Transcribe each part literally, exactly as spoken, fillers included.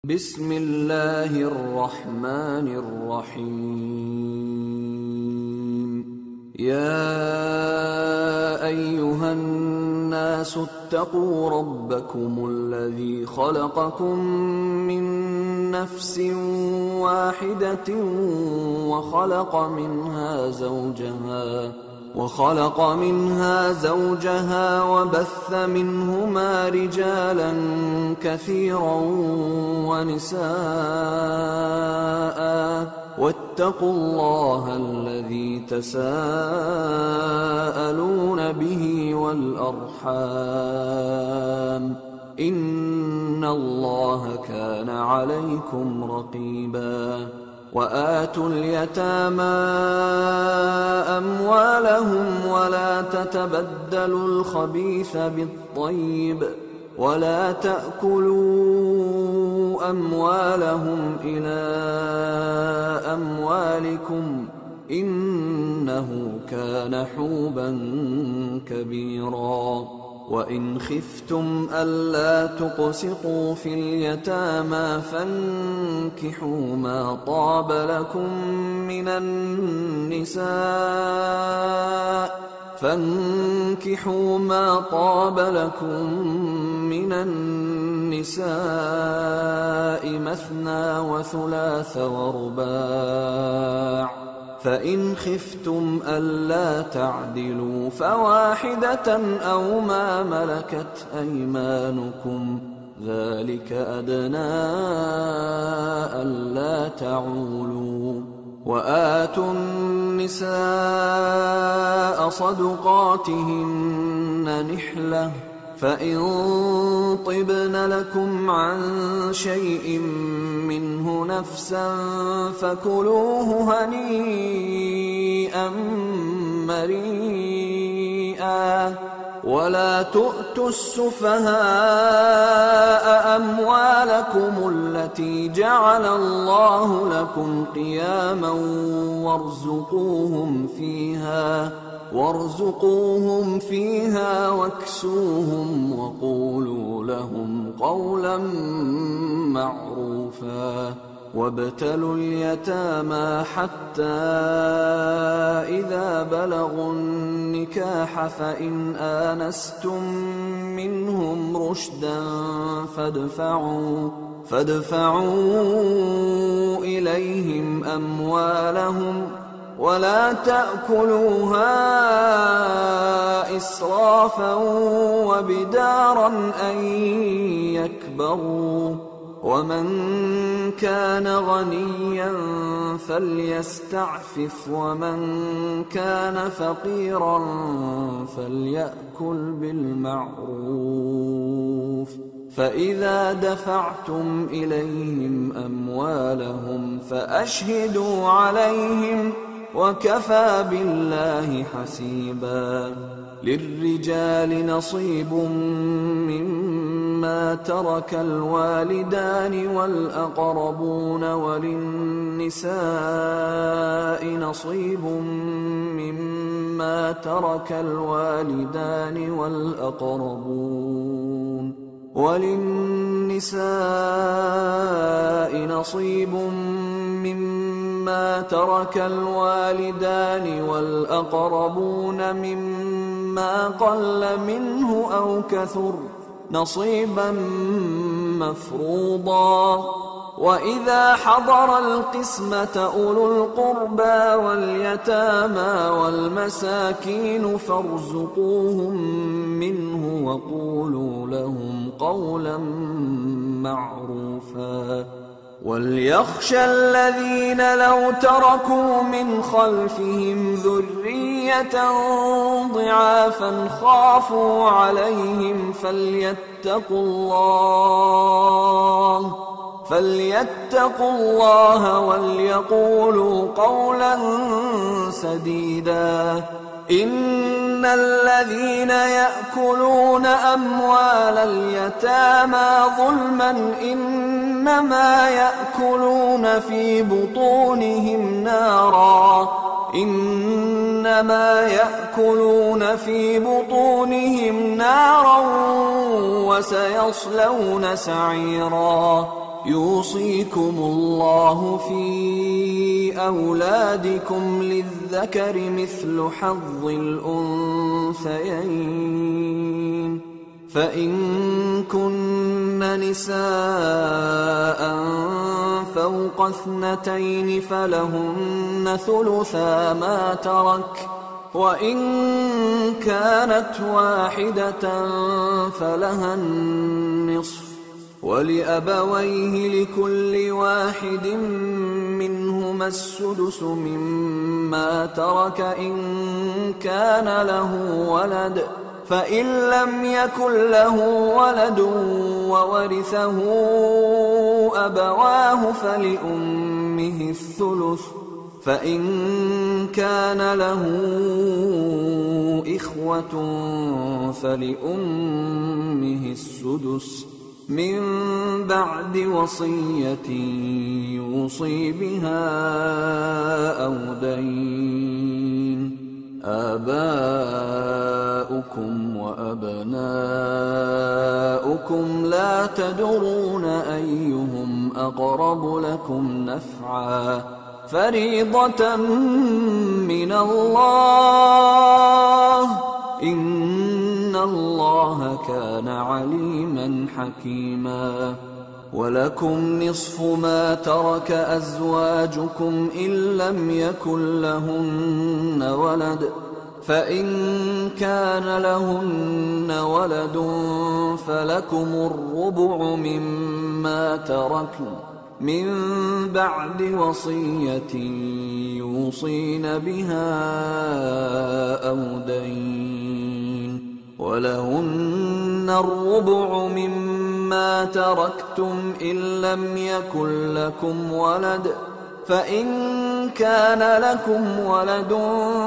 بسم الله الرحمن الرحيم. يا أيها الناس اتقوا ربكم الذي خلقكم من نفس واحدة وخلق منها زوجها وخلق منها زوجها وبث منهما رجالا كثيرا ونساء، واتقوا الله الذي تساءلون به والأرحام، إن الله كان عليكم رقيبا. وآتوا اليتامى أموالهم ولا تتبدلوا الخبيث بالطيب ولا تأكلوا أموالهم إلى أموالكم إنه كان حوبا كبيرا. وإن خفتم ألا تقسطوا في اليتامى فانكحوا ما طاب لكم من النساء فانكحوا ما طاب لكم من النساء مثنى وثلاث ورباع، فإن خفتم ألا تعدلوا فواحدة أو ما ملكت أيمانكم، ذلك أدنى ألا تعولوا. وآتوا النساء صدقاتهن نحلة، فإن طبن لكم عن شيء منه نفسا فكلوه هنيئا مريئا. ولا تؤتوا السفهاء أموالكم التي جعل الله لكم قياما وارزقوهم فيها وارزقوهم فيها واكسوهم وقولوا لهم قولا معروفا. وابتلوا اليتامى حتى إذا بلغوا النكاح فإن آنستم منهم رشدا فادفعوا فادفعوا إليهم أموالهم ولا تأكلوها إسرافا وبدارا أن يكبروا. ومن كان غنيا فليستعفف ومن كان فقيرا فليأكل بالمعروف. فإذا دفعتم إليهم أموالهم فأشهدوا عليهم وكفى بالله حسيبا. للرجال نصيب مما ترك الوالدان والأقربون وللنساء نصيب مما ترك الوالدان والأقربون وللنساء نصيب مما ترك الوالدان والأقربون مما قل منه أو كثر نصيبا مفروضا. وإذا حضر القسمة أولو القربى واليتامى والمساكين فارزقوهم منه وقولوا لهم قولا معروفا. وليخشى الذين لو تركوا من خلفهم ذرية ضعافا خافوا عليهم فليتقوا الله فليتقوا الله وليقولوا قولا سديدا. إن الذين يأكلون أموال اليتامى ظلما إنما يأكلون في بطونهم نارا إنما يأكلون في بطونهم نارا وسيصلون سعيرا. يوصيكم الله في أولادكم للذكر مثل حظ الأنثيين، فإن كن نساء فوق اثنتين فلهن ثلثا ما ترك، وإن كانت واحدة فلها النصف، ولأبويه لكل واحد منهما السدس مما ترك إن كان له ولد، فإن لم يكن له ولد وورثه أبواه فلأمه الثلث، فإن كان له إخوة فلأمه السدس من بعد وصية يوصي بها أو دين. آباؤكم وأبناؤكم لا تدرون أيهم أقرب لكم نفعا، فريضة من الله، إن الله كان عليما حكيما. ولكم نصف ما ترك أزواجكم إن لم يكن لهن ولد، فإن كان لهن ولد فلكم الربع مما تركن من بعد وصية يوصين بها أو دين، ولهن الربع مما تركتم إن لم يكن لكم ولد، فإن كان لكم ولد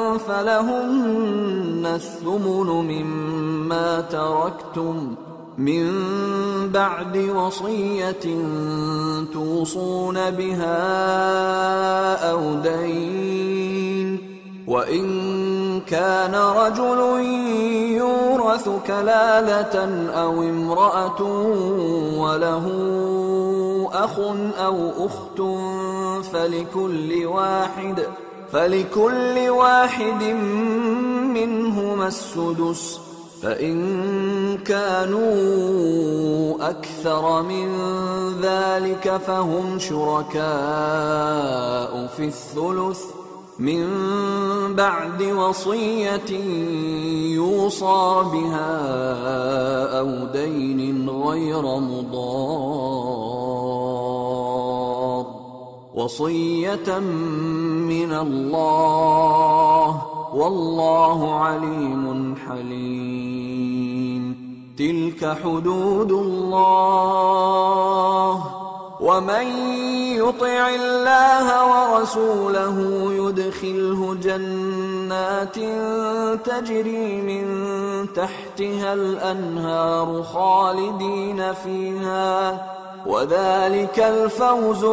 فلهن الثمن مما تركتم من بعد وصية توصون بها أو دين. وإن كان رجل يورث كلالة أو امرأة وله أخ أو أخت فلكل واحد فلكل واحد منهما السدس، فإن كانوا أكثر من ذلك فهم شركاء في الثلث من بعد وصية يوصى بها أو دين غير مضار، وصية من الله، والله عليم حليم. تلك حدود الله، ومن يطع الله ورسوله يدخله جنات تجري من تحتها الأنهار خالدين فيها، وذلك الفوز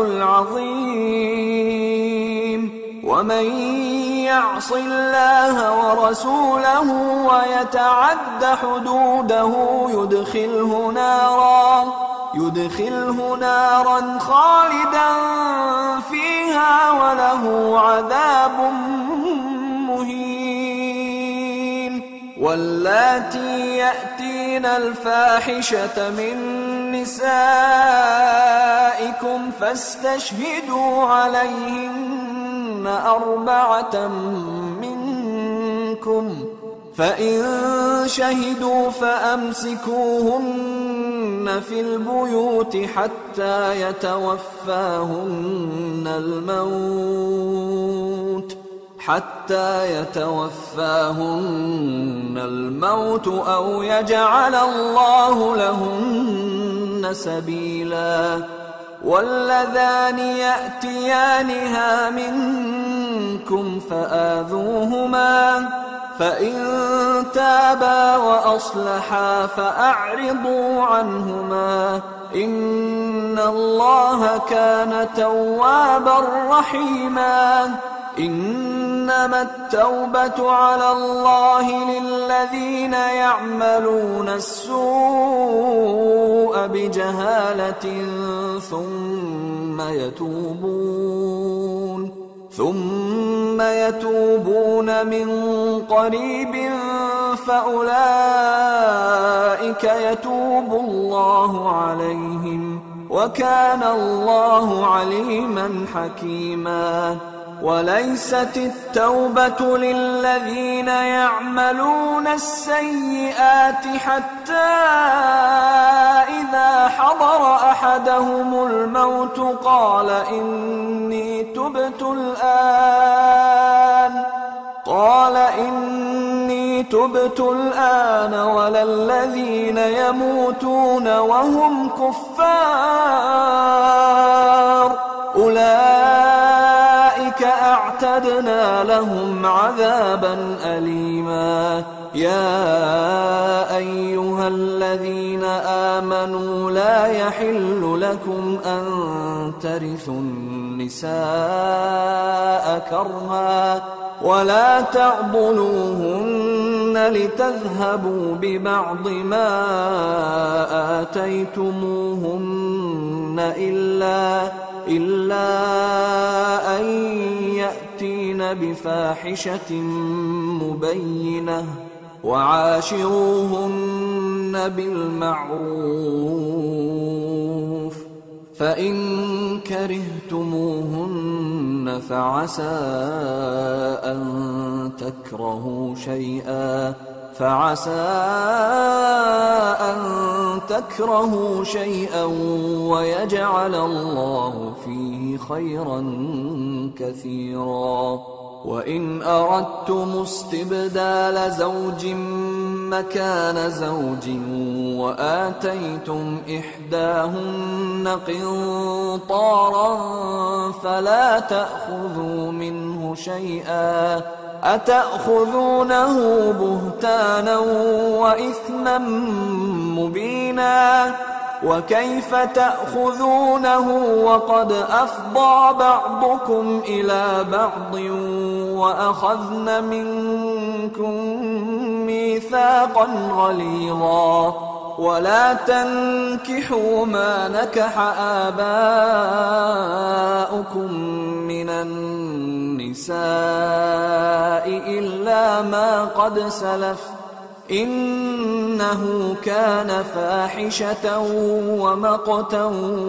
العظيم. ومن يعص الله ورسوله ويتعد حدوده يدخله نارا يدخله نارا خالدا فيها وله عذاب مهين. واللاتي يأتين الفاحشة من نسائكم فاستشهدوا عليهن أربعة منكم، فإن شهدوا فأمسكوهن في البيوت حتى يتوفاهن الموت حتى يتوفاهن الموت أو يجعل الله لهن سبيلا. واللذان يأتيانها منكم فآذوهما، فإن تابا وأصلحا فأعرضوا عنهما، إن الله كان توابا رحيما. إنما التوبة على الله للذين يعملون السوء بجهالة ثم يتوبون ثم يتوبون من قريب فأولئك يتوب الله عليهم وكان الله عليما حكيما. وليست التوبة للذين يعملون السيئات حتى إذا حضر أحدهم الموت قال إني تبت الآن قال إني تبت الآن ولا الذين يموتون وهم كفار أولئك أعتدنا لهم عذابا أليما. يا أيها الذين آمنوا لا يحل لكم أن ترثوا النساء كرها ولا تعضلوهن لتذهبوا ببعض ما آتيتموهن إلا إلا أن يأتين بفاحشة مبينة وعاشروهن بالمعروف فإن كرهتموهن فعسى أن تكرهوا شيئا فعسى أن تكرهوا شيئا ويجعل الله فيه خيرا كثيرا. وإن أردتم استبدال زوج مكان زوج وآتيتم إحداهن قنطارا فلا تأخذوا منه شيئا أتأخذونه بهتانا وإثما مبينا وكيف تأخذونه وقد أفضى بعضكم إلى بعض وأخذن منكم ميثاقا غليظا ولا تنكحوا ما نكح آباؤكم من النساء إلا ما قد سلف إنه كان فاحشة ومقتا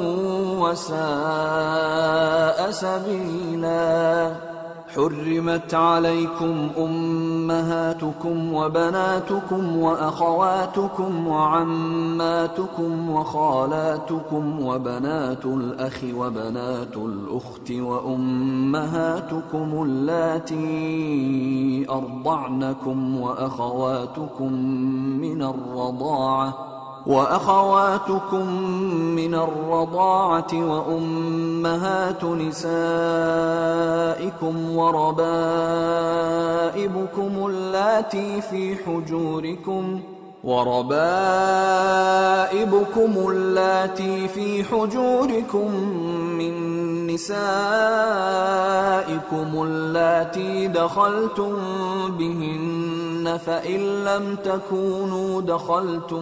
وساء سبيلا. حرمت عليكم أمهاتكم وبناتكم وأخواتكم وعماتكم وخالاتكم وبنات الأخ وبنات الأخت وأمهاتكم اللاتي أرضعنكم وأخواتكم من الرضاعة وأخواتكم من الرضاعة وأمهات نسائكم وربائبكم اللاتي في حجوركم وربائبكم اللاتي في حجوركم من نسائكم اللاتي دخلتم بهن فإن لم تكونوا دخلتم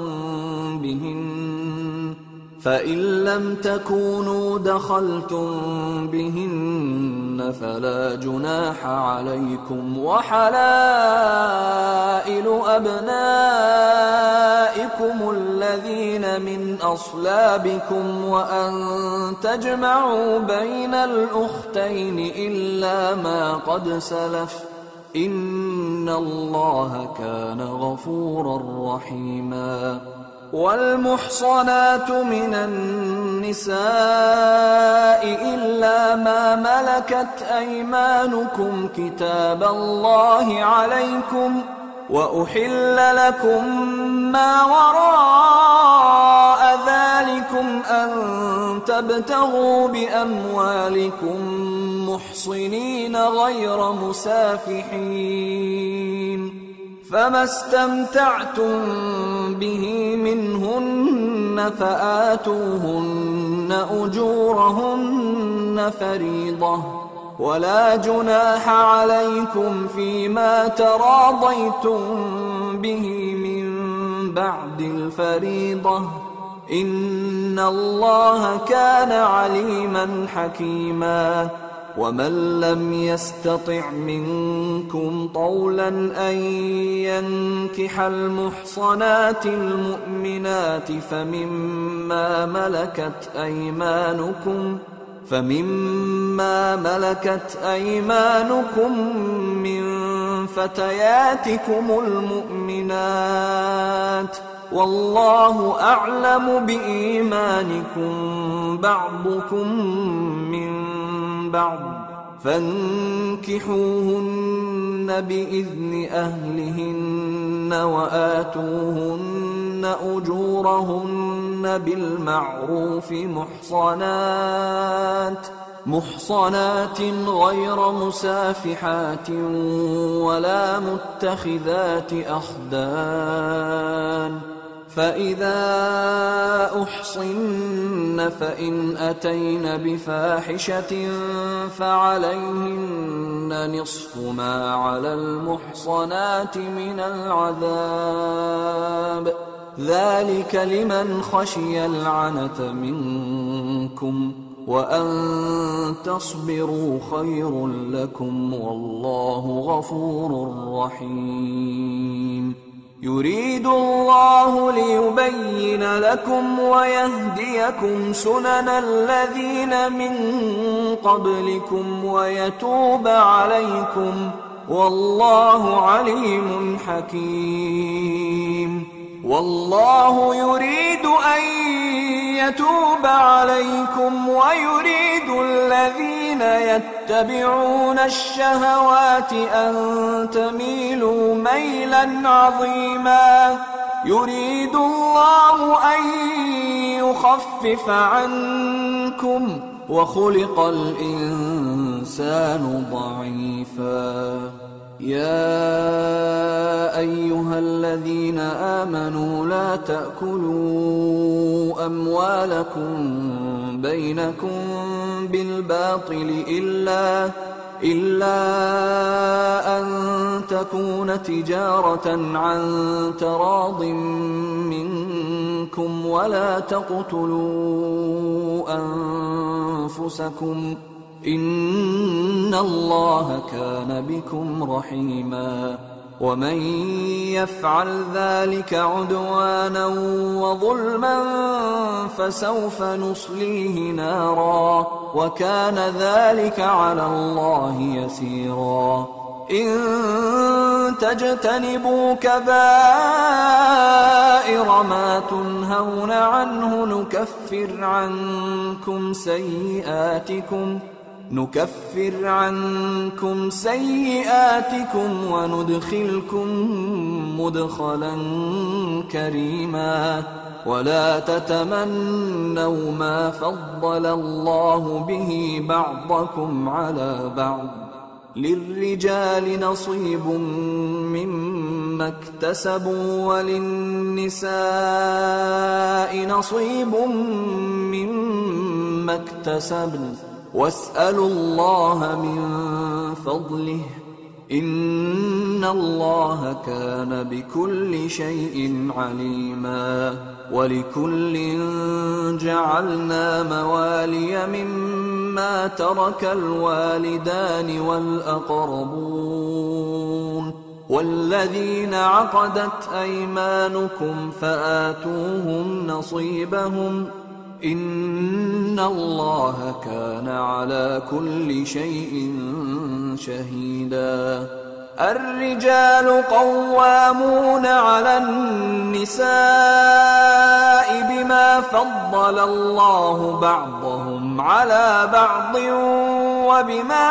بهن فإن لم تكونوا دخلتم بهن فلا جناح عليكم وحلائل أبنائكم الذين من أصلابكم وأن تجمعوا بين الأختين إلا ما قد سلف إن الله كان غفورا رحيما. والمحصنات من النساء إلا ما ملكت أيمانكم كتاب الله عليكم وأحل لكم ما وراء ذلكم أن تبتغوا بأموالكم محصنين غير مسافحين فما استمتعتم به منهن فآتوهن أجورهن فريضة ولا جناح عليكم فيما تراضيتم به من بعد الفريضة إن الله كان عليما حكيما. ومن لم يستطع منكم طولا أن ينكح المحصنات المؤمنات فمما ملكت أيمانكم فمما ملكت أيمانكم من فتياتكم المؤمنات والله أعلم بإيمانكم بعضكم من بعض فانكحوهن بإذن أهلهن وآتوهن أجورهن بالمعروف محصنات محصنات غير مسافحات ولا متخذات أخدان فإذا أحصن فإن أتين بفاحشة فعليهن نصف ما على المحصنات من العذاب ذلك لمن خشي العنة منكم وأن تصبروا خير لكم والله غفور رحيم. يريد الله ليبين لكم ويهديكم سنن الذين من قبلكم ويتوب عليكم والله عليم حكيم. والله يريد أن يتوب عليكم ويريد الذين يتبعون الشهوات أن تميلوا ميلا عظيما. يريد الله أن يخفف عنكم وخلق الإنسان ضعيفا. يا أيها الذين آمنوا لا تأكلوا أموالكم بينكم بالباطل إلا إلا أن تكون تجارة عن تراض منكم ولا تقتلوا أنفسكم إن الله كان بكم رحيما. ومن يفعل ذلك عدوانا وظلما فسوف نصليه نارا وكان ذلك على الله يسيرا. إن تجتنبوا كبائر ما تنهون عنه نكفر عنكم سيئاتكم نكفر عنكم سيئاتكم وندخلكم مدخلا كريما. ولا تتمنوا ما فضل الله به بعضكم على بعض للرجال نصيب مما اكتسبوا وللنساء نصيب مما اكتسبن واسألوا الله من فضله إن الله كان بكل شيء عليما. ولكل جعلنا موالي مما ترك الوالدان والأقربون والذين عقدت أيمانكم فآتوهم نصيبهم إن الله كان على كل شيء شهيدا. الرجال قوامون على النساء بما فضل الله بعضهم على بعض وبما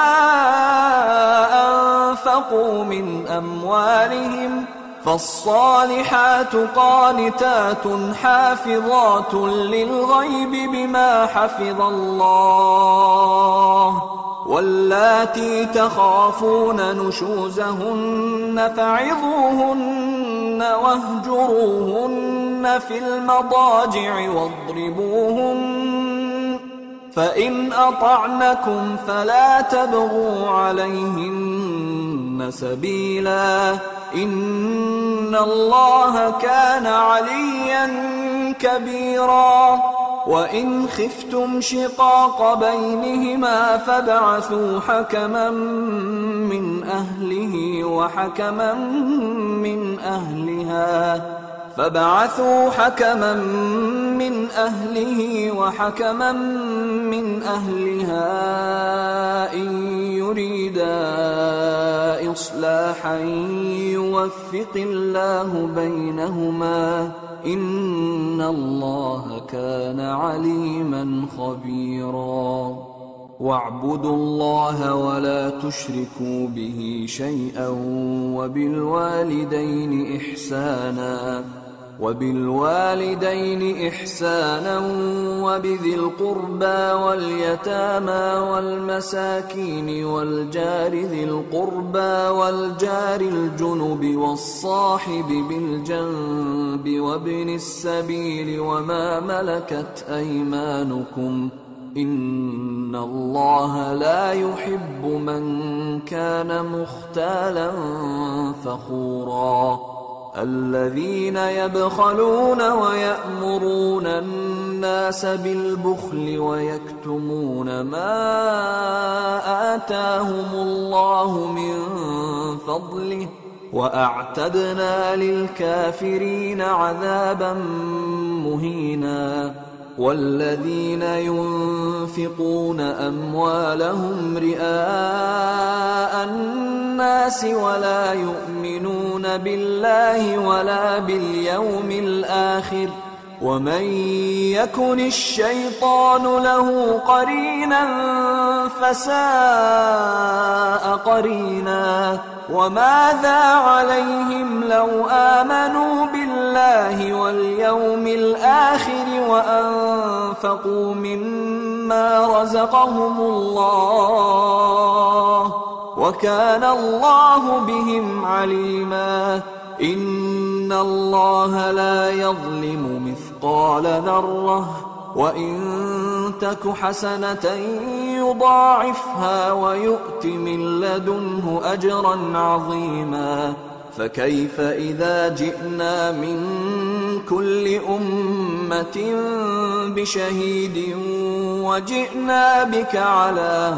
أنفقوا من أموالهم فالصالحات قانتات حافظات للغيب بما حفظ الله واللاتي تخافون نشوزهن فعظوهن واهجروهن في المضاجع واضربوهن فإن أطعنكم فلا تبغوا عليهن سبيلا إن الله كان عليا كبيرا وإن خفتم شقاق بينهما فابعثوا حكما من أهله وحكما من أهلها فابعثوا حكما من أهله وحكما من أهلها إن يريدا إصلاحا يوفق الله بينهما إن الله كان عليما خبيرا واعبدوا الله ولا تشركوا به شيئا وبالوالدين إحسانا وبالوالدين إحسانا وبذي القربى واليتامى والمساكين والجار ذي القربى والجار الجنب والصاحب بالجنب وابن السبيل وما ملكت أيمانكم إن الله لا يحب من كان مختالا فخورا الذين يبخلون ويأمرون الناس بالبخل ويكتمون ما آتاهم الله من فضله وأعتدنا للكافرين عذابا مهينا والذين ينفقون أموالهم رئاء الناس ولا يؤمنون بالله ولا باليوم الآخر ومن يكن الشيطان له قرينا فساء قرينا وماذا عليهم لو آمنوا بالله واليوم الآخر وأنفقوا مما رزقهم الله وكان الله بهم عليما إن الله لا يظلم مثقال ذرة وإن تك حسنة يضاعفها ويؤت من لدنه أجرا عظيما فكيف إذا جئنا من كل أمة بشهيد وجئنا بك على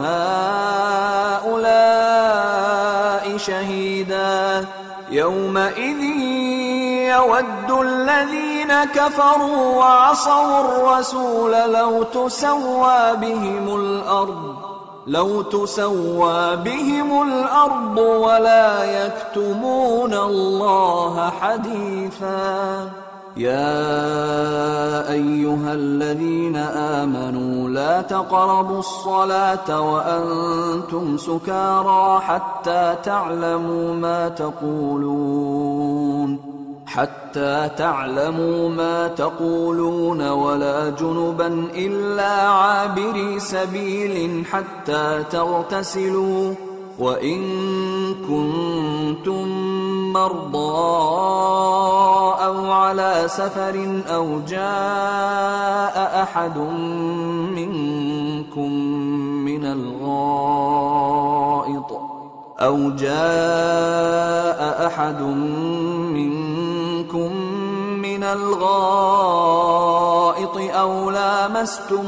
هؤلاء شهيدا يومئذ يود الذين كفروا وعصوا الرسول لو تسوى بهم الأرض لو تسوى بهم الأرض ولا يكتمون الله حديثا يا أيها الذين آمنوا لا تقربوا الصلاة وأنتم سكارى حتى تعلموا ما تقولون حتى تعلموا ما تقولون ولا جنبا إلا عابري سبيل حتى تغتسلوا وإن كنتم مرضى أو على سفر أو جاء أحد منكم من الغائط أو جاء أحد منكم من الغائط أو لامستم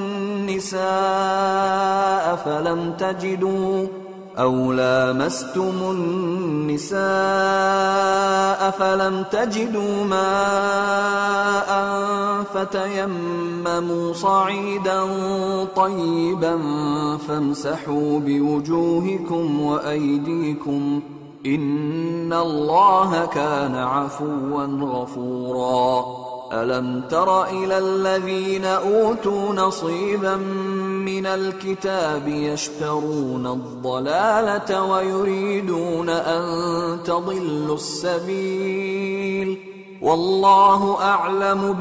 النساء فلم تجدوا أو لامستم النساء فلم تجدوا ماء فتيمموا صعيدا طيبا فامسحوا بوجوهكم وأيديكم إن الله كان عفوا غفورا ألم تر إلى الذين أوتوا نصيبا من الكتاب يشترون الضلالة ويريدون أن تضلوا السبيل والله أعلم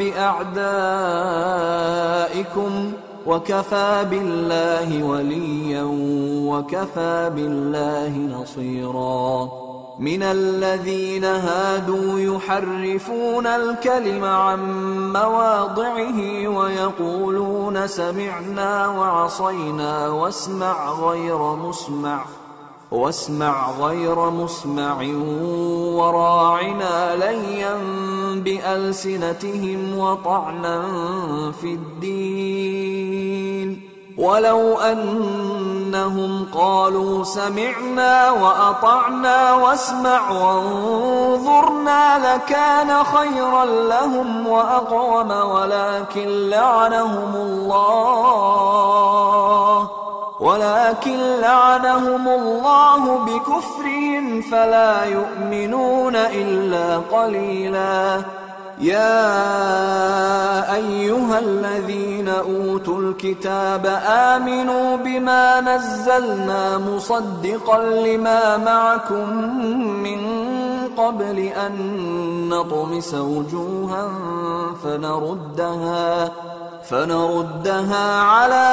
بأعدائكم وكفى بالله وليا وكفى بالله نصيرا من الذين هادوا يحرفون الكلم عن مواضعه ويقولون سمعنا وعصينا واسمع غير مسمع واسمع غير مسمع وراعنا ليا بألسنتهم وطعنا في الدين ولو أنهم قالوا سمعنا وأطعنا واسمع وانظرنا لكان خيرا لهم وأقوم ولكن لعنهم الله ولكن لعنهم الله بكفرهم فلا يؤمنون إلا قليلا. يا أيها الذين أوتوا الكتاب آمنوا بما نزلنا مصدقا لما معكم من قبل أن نطمس وجوها فنردها فنردها على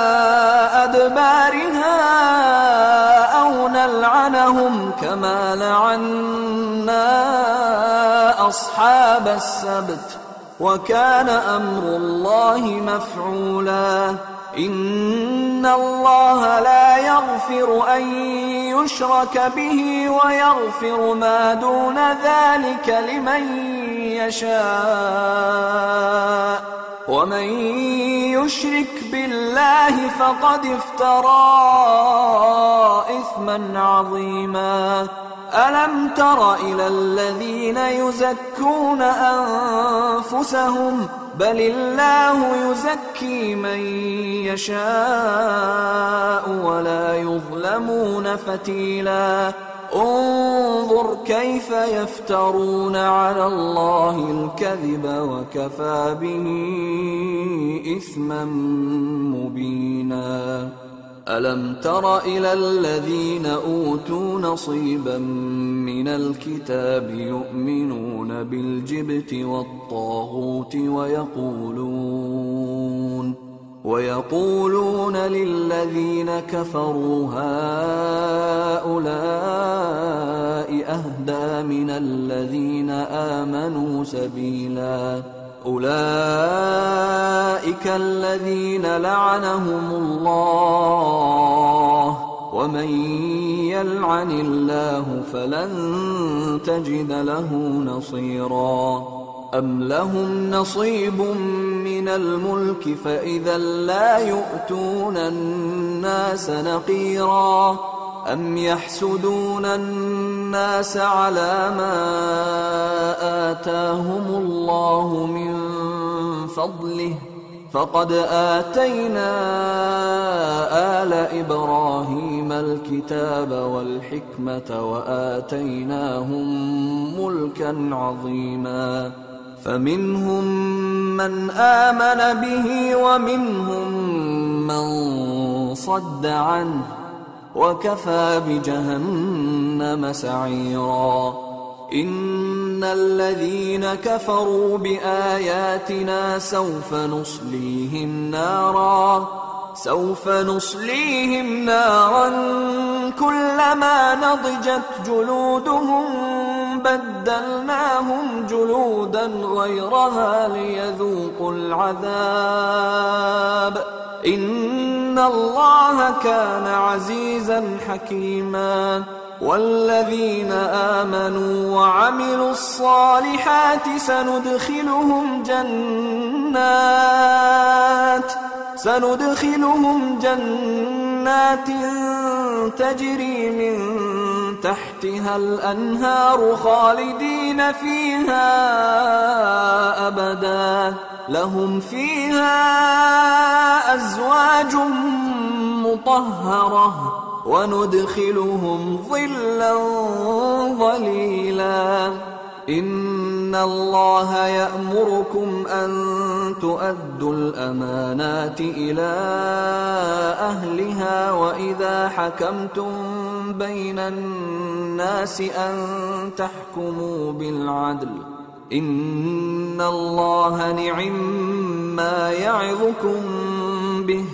أدبارها أو نلعنهم كما لعنا أصحاب السبت وكان أمر الله مفعولا. إن الله لا يغفر أن يشرك به ويغفر ما دون ذلك لمن يشاء ومن يشرك بالله فقد افترى إثما عظيما. ألم تر إلى الذين يزكون أنفسهم بل الله يزكي من يشاء ولا يظلمون فتيلا. انظر كيف يفترون على الله الكذب وكفى به إثما مبينا. ألم تر إلى الذين أوتوا نصيبا من الكتاب يؤمنون بالجبت والطاغوت ويقولون ويقولون للذين كفروا هؤلاء أهدى من الذين آمنوا سبيلا. أولئك الذين لعنهم الله ومن يلعن الله فلن تجد له نصيرا. أم لهم نصيب من الملك فإذا لا يؤتون الناس نقيرا. أم يحسدون الناس على ما آتاهم الله من فضله فقد آتينا آل إبراهيم الكتاب والحكمة وآتيناهم ملكا عظيما. فمنهم من آمن به ومنهم من صد عنه وكفى بجهنم سعيرا. إن الذين كفروا بآياتنا سوف نصليهم نارا سوف نصليهم نارا كلما نضجت جلودهم بدلناهم جلودا غيرها ليذوقوا العذاب إن الله كان عزيزا حكيما. والذين آمنوا وعملوا الصالحات سندخلهم جنات سندخلهم جنات تجري من تحتها الأنهار خالدين فيها أبدا لهم فيها أزواج مطهرة وندخلهم ظلا ظليلا. إن الله يأمركم أن تؤدوا الأمانات إلى أهلها وإذا حكمتم بين الناس أن تحكموا بالعدل إن الله نعما يعظكم به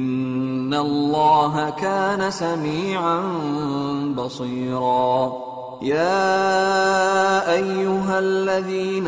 إن الله كان سميعا بصيرا. يا أيها الذين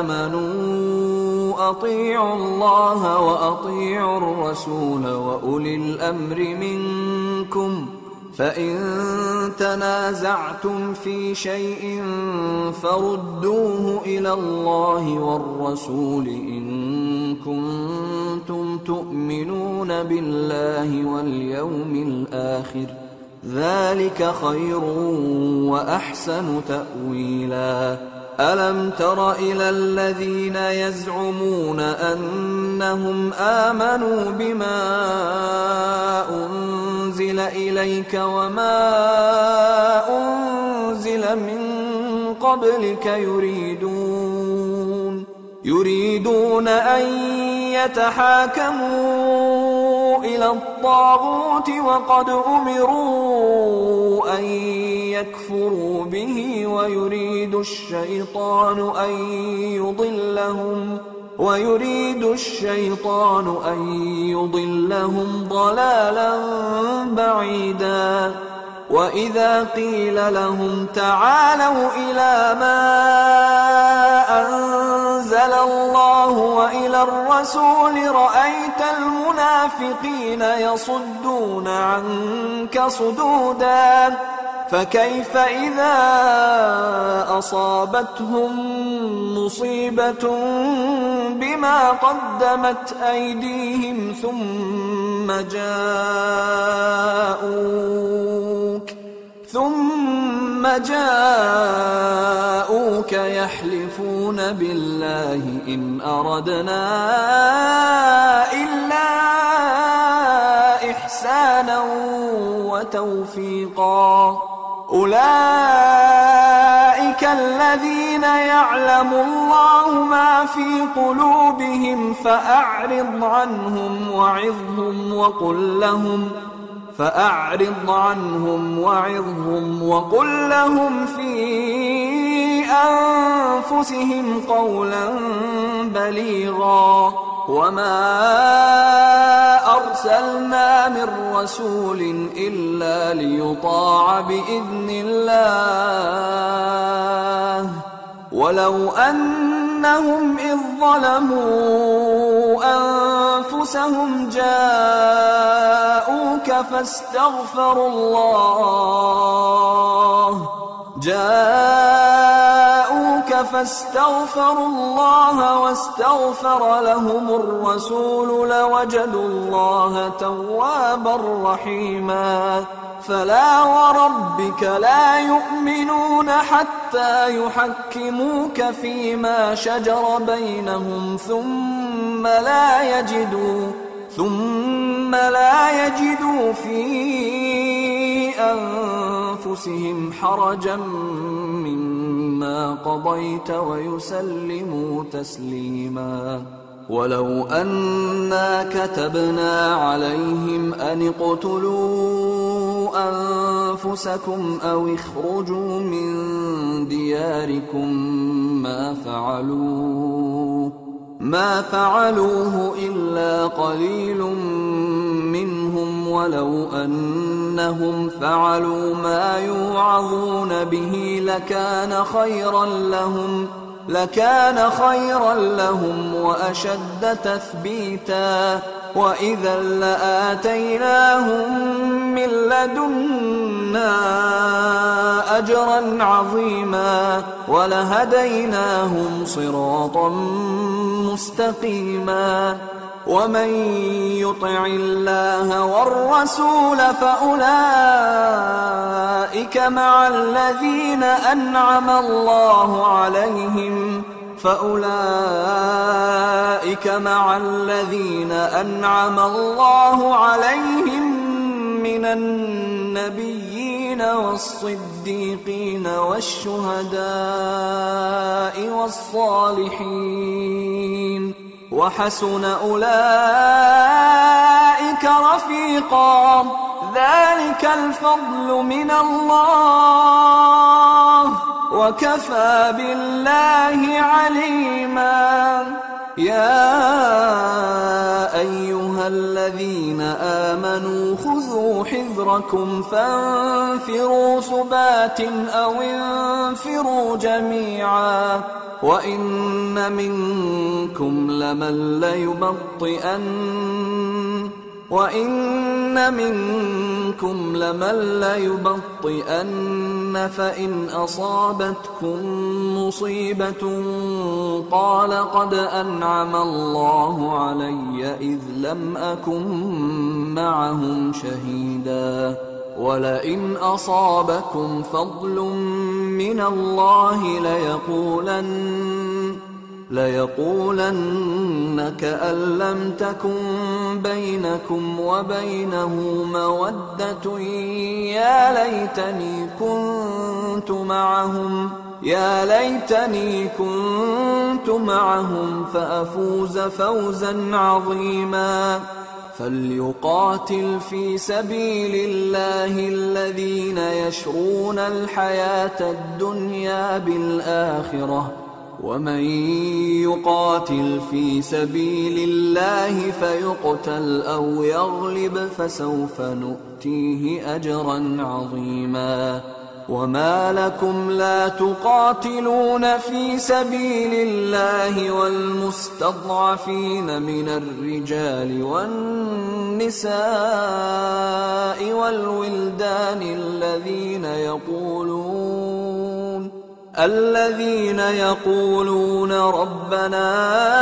آمنوا أطيعوا الله وأطيعوا الرسول وأولي الأمر منكم فإن تنازعتم في شيء فردوه إلى الله والرسول إن كنتم تؤمنون بالله واليوم الآخر ذلك خير وأحسن تأويلا ألم تر إلى الذين يزعمون أنهم آمنوا بما أنزل إليك وما أنزل من قبلك يريدون يريدون أن يتحاكموا إلى الطاغوت وقد أمروا أن يكفروا به ويريد الشيطان أن يضلهم ويريد الشيطان أن يضلهم ضلالا بعيدا وإذا قيل لهم تعالوا إلى ما أنزل الله وإلى الرسول رأيت المنافقين يصدون عنك صدودا فكيف إذا أصابتهم مصيبة بما قدمت أيديهم ثم جاءوك ثم جاءوك يحلفون بالله إن أردنا إلا إحسانا وتوفيقا أولئك الذين يعلم الله ما في قلوبهم فأعرض عنهم وعظهم وقل لهم فأعرض عنهم وعظهم وقل لهم في أنفسهم قولا بليغا وما أرسلنا من رسول إلا ليطاع بإذن الله ولو أنهم إذ ظلموا أنفسهم جاءوك فاستغفروا الله جاءوك فاستغفروا الله واستغفر لهم الرسول لوجدوا الله توابا رحيما فلا وربك لا يؤمنون حتى يحكموك فيما شجر بينهم ثم لا يجدوا ثم لا يجدوا في أنفسهم حرجا مما قضيت ويسلموا تسليما ولو أنا كتبنا عليهم أن اقتلوا أنفسكم أو اخرجوا من دياركم ما فعلوه ما فعلوه إلا قليل منهم ولو أنهم فعلوا ما يوعظون به لكان خيرا لهم لكان خيرا لهم وأشد تثبيتا وإذا لآتيناهم من لدنا أجرا عظيما ولهديناهم صراطا مستقيما ومن يطع الله والرسول فأولئك مع الذين أنعم الله عليهم فأولئك مع الذين أنعم الله عليهم من النبيين والصديقين والشهداء والصالحين وحسن أولئك رفيقا ذلك الفضل من الله وكفى بالله عليما يا أيها أيها الذين آمنوا خذوا حذركم فانفروا ثبات أو انفروا جميعا وإن منكم لمن ليبطئن وإن منكم لمن ليبطئن فإن أصابتكم مصيبة قال قد أنعم الله علي إذ لم أكن معهم شهيدا ولئن أصابكم فضل من الله ليقولن ليقولن كأن لم تكن بينكم وبينه مودة يا ليتني كنت معهم يا ليتني كنت معهم فأفوز فوزا عظيما فليقاتل في سبيل الله الذين يشرون الحياة الدنيا بالآخرة ومن يقاتل في سبيل الله فيقتل أو يغلب فسوف نؤتيه أجرا عظيما وما لكم لا تقاتلون في سبيل الله والمستضعفين من الرجال والنساء والولدان الذين يقولون الذين يقولون ربنا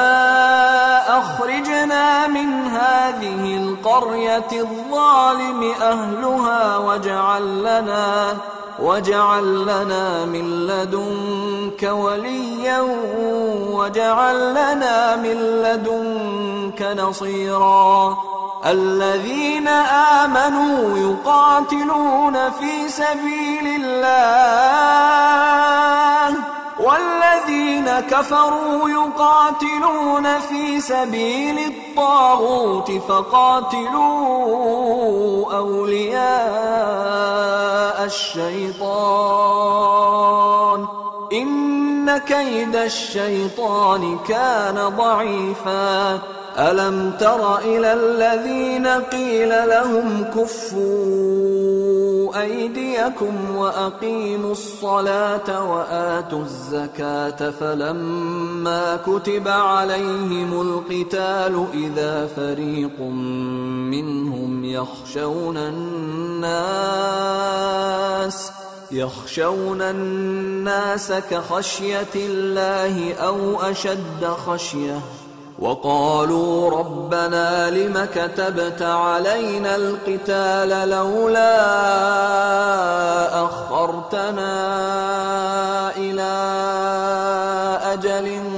أخرجنا من هذه القرية الظالم أهلها واجعل لنا واجعل لنا من لدنك وليا واجعل لنا من لدنك نصيرا الذين آمنوا يقاتلون في سبيل الله والذين كفروا يقاتلون في سبيل الطاغوت فقاتلوا أولياء الشيطان إن كيد الشيطان كان ضعيفا ألم تر إلى الذين قيل لهم كفوا أيديكم وأقيموا الصلاة وآتوا الزكاة فلما كتب عليهم القتال إذا فريق منهم يخشون الناس يخشون الناس كخشية الله أو أشد خشية وقالوا ربنا لم كتبت علينا القتال لولا أخرتنا إلى أجل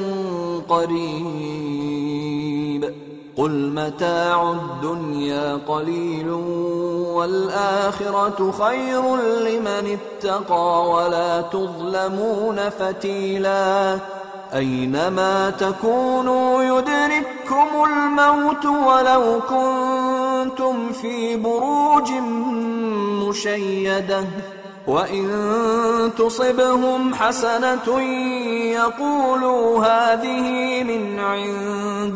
قريب قل متاع الدنيا قليل والآخرة خير لمن اتقى ولا تظلمون فتيلا أينما تكونوا يدرككم الموت ولو كنتم في بروج مشيدة وإن تصبهم حسنة يقولوا هذه من عند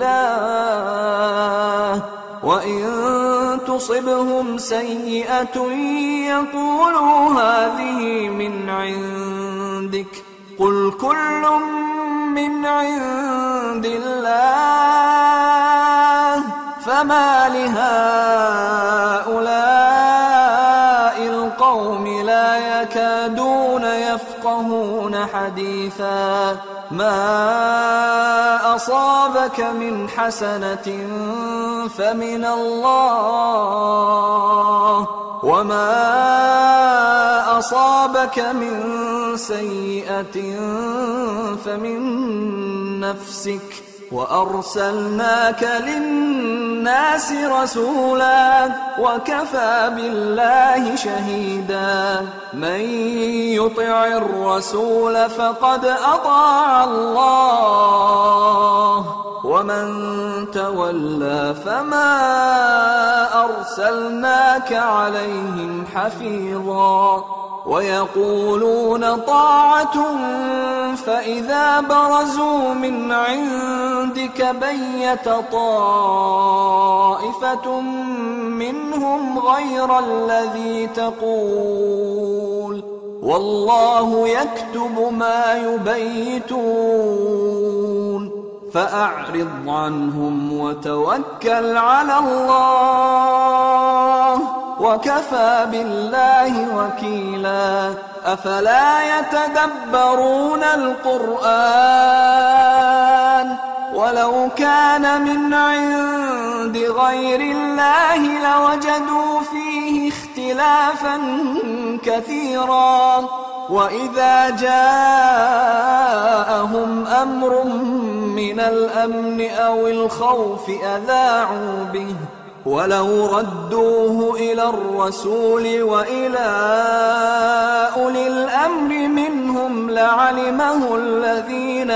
الله وإن تصبهم سيئة يقولوا هذه من عندك قل كل من عند الله فما لهؤلاء القوم لا يكادون يفقهون حديثا ما أصابك من حسنة فمن الله وما أصابك من سيئة فمن نفسك وأرسلناك للناس رسولا وكفى بالله شهيدا من يطع الرسول فقد أطاع الله ومن تولى فما أرسلناك عليهم حفيظا ويقولون طاعة فإذا برزوا من عندك بيت طائفة منهم غير الذي تقول والله يكتب ما يبيتون فأعرض عنهم وتوكل على الله وكفى بالله وكيلا. أفلا يتدبرون القرآن ولو كان من عند غير الله لوجدوا فيه اختلافا كثيرا وإذا جاءهم أمر من الأمن أو الخوف أذاعوا به ولو ردوه إلى الرسول وإلى أولي الأمر منهم لعلمه الذين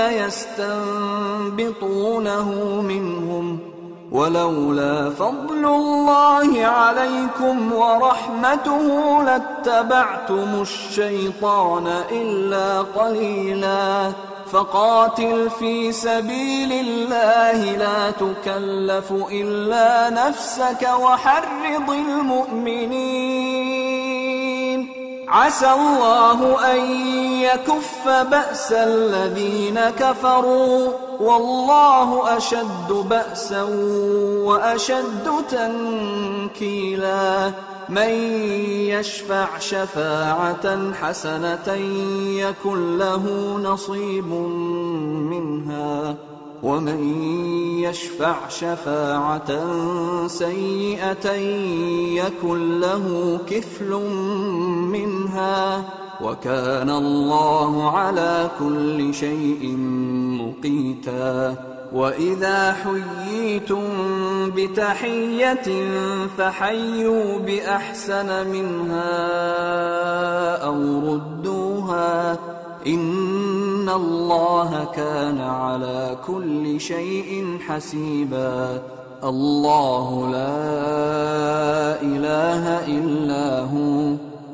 يستنبطونه منهم ولولا فضل الله عليكم ورحمته لاتبعتم الشيطان إلا قليلا. فقاتل في سبيل الله لا تكلف إلا نفسك وحرض المؤمنين عسى الله أن يكف بأس الذين كفروا والله أشد بأسا وأشد تنكيلا. من يشفع شفاعة حسنة يكن له نصيب منها ومن يشفع شفاعة سيئة يكن له كفل منها وكان الله على كل شيء مقيتا. وإذا حييتم بتحية فحيوا بأحسن منها أو ردوها إن الله كان على كل شيء حسيبا. الله لا إله إلا هو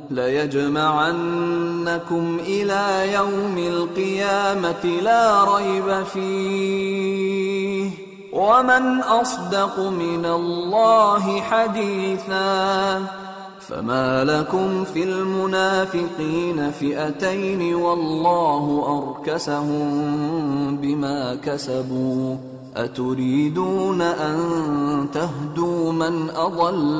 ليجمعنكم إلى يوم القيامة لا ريب فيه ومن أصدق من الله حديثا. فما لكم في المنافقين فئتين والله أركسهم بما كسبوا أتريدون أن تهدوا من أضل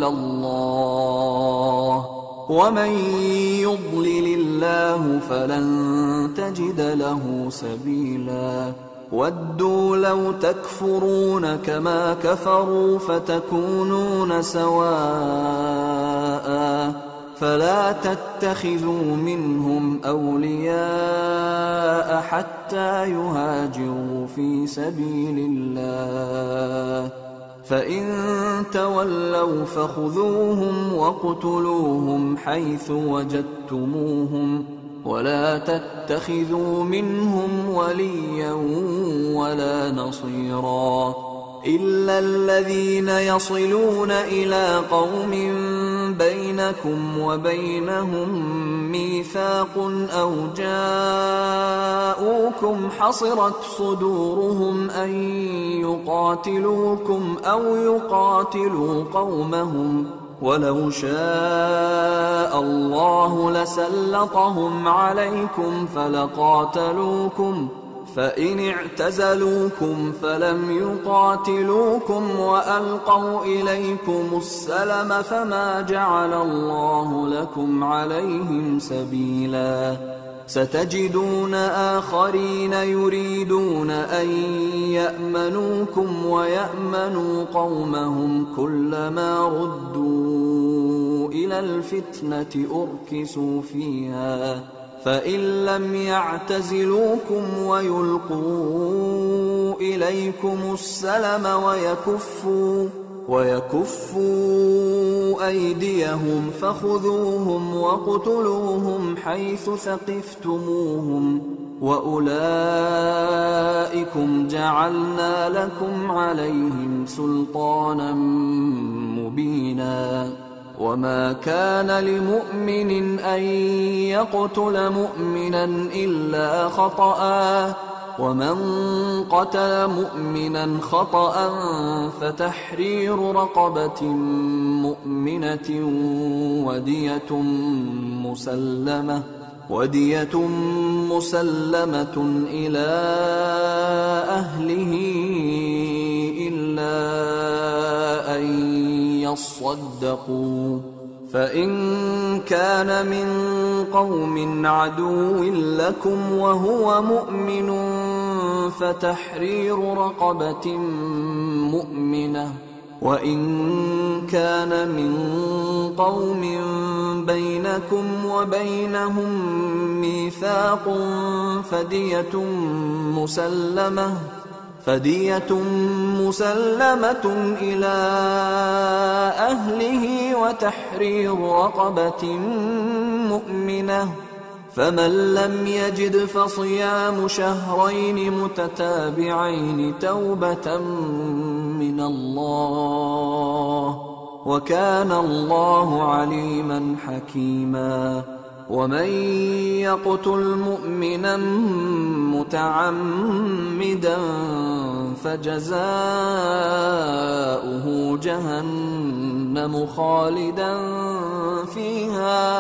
الله ومن يضلل الله فلن تجد له سبيلا. ودوا لو تكفرون كما كفروا فتكونون سواء فلا تتخذوا منهم أولياء حتى يهاجروا في سبيل الله فإن تولوا فخذوهم واقتلوهم حيث وجدتموهم ولا تتخذوا منهم وليا ولا نصيرا إلا الذين يصلون إلى قوم بينكم وبينهم ميثاق أو جاءوكم حصرت صدورهم أن يقاتلوكم أو يقاتلوا قومهم ولو شاء الله لسلطهم عليكم فلقاتلوكم فإن اعتزلوكم فلم يقاتلوكم وألقوا إليكم السلم فما جعل الله لكم عليهم سبيلا ستجدون آخرين يريدون أن يأمنوكم ويأمنوا قومهم كلما ردوا إلى الفتنة أركسوا فيها فإن لم يعتزلوكم ويلقوا إليكم السلم ويكفوا ويكفوا أيديهم فخذوهم واقتلوهم حيث ثقفتموهم وأولئكم جعلنا لكم عليهم سلطانا مبينا وما كان لمؤمن أن يقتل مؤمنا إلا خطأ، ومن قتل مؤمنا خطأ فتحرير رقبة مؤمنة ودية مسلمة ودية مسلمة إلى أهله إلا أن يصدقوا، فإن كان من قوم عدو لكم وهو مؤمن فتحرير رقبة مؤمنة، وإن كان من قوم بينكم وبينهم ميثاق فدية مسلمة فدية مسلمة إلى أهله وتحرير رقبة مؤمنة، فمن لم يجد فصيام شهرين متتابعين توبة من الله، وكان الله عليما حكيما. ومن يقتل مؤمنا متعمدا فجزاؤه جهنم خالدا فيها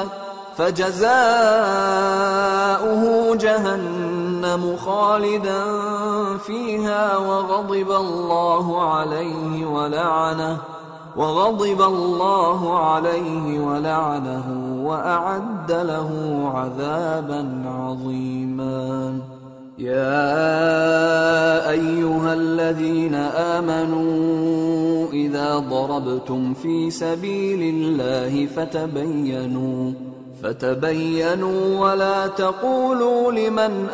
فجزاؤه جهنم خالدا فيها وغضب الله عليه ولعنه وغضب الله عليه ولعنه وأعد له عذابا عظيما. يا أيها الذين آمنوا إذا ضربتم في سبيل الله فتبينوا فتبينوا ولا تقولوا لمن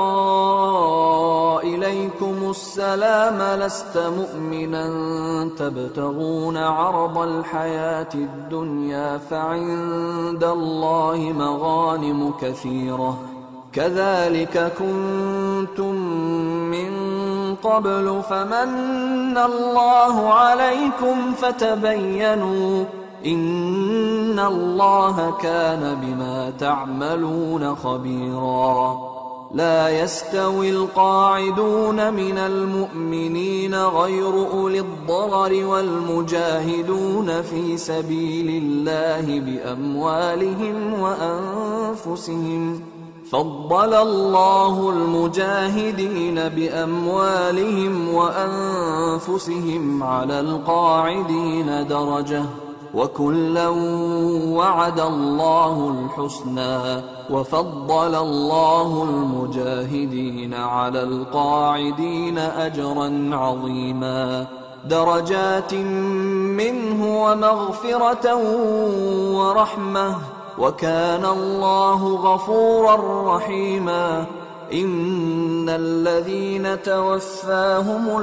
ألقى إليكم السلام لست مؤمنا تبتغون عرض الحياة الدنيا فعند الله مغانم كثيرة كذلك كنتم من قبل فمن الله عليكم فتبينوا إن الله كان بما تعملون خبيرا. لا يستوي القاعدون من المؤمنين غير أولي الضرر والمجاهدون في سبيل الله بأموالهم وأنفسهم، فضل الله المجاهدين بأموالهم وأنفسهم على القاعدين درجة، وكلا وعد الله الحسنى، وفضل الله المجاهدين على القاعدين أجرا عظيما، درجات منه ومغفرة ورحمة، وكان الله غفورا رحيما. إن الذين توفاهم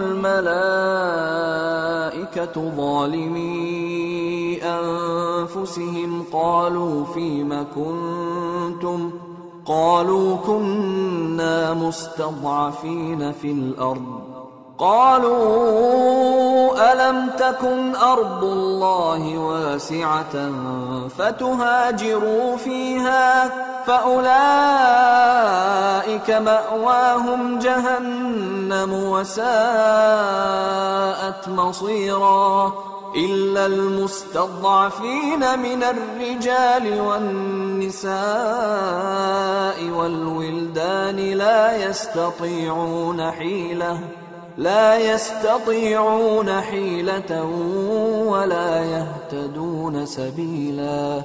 الملائكة ظالمي أنفسهم قالوا فيم كنتم قالوا كنا مستضعفين في الأرض قالوا ألم تكن أرض الله واسعة فتهاجروا فيها فأولئك مأواهم جهنم وساءت مصيرا. إلا المستضعفين من الرجال والنساء والولدان لا يستطيعون حيلة لا يستطيعون حيلة ولا يهتدون سبيلا،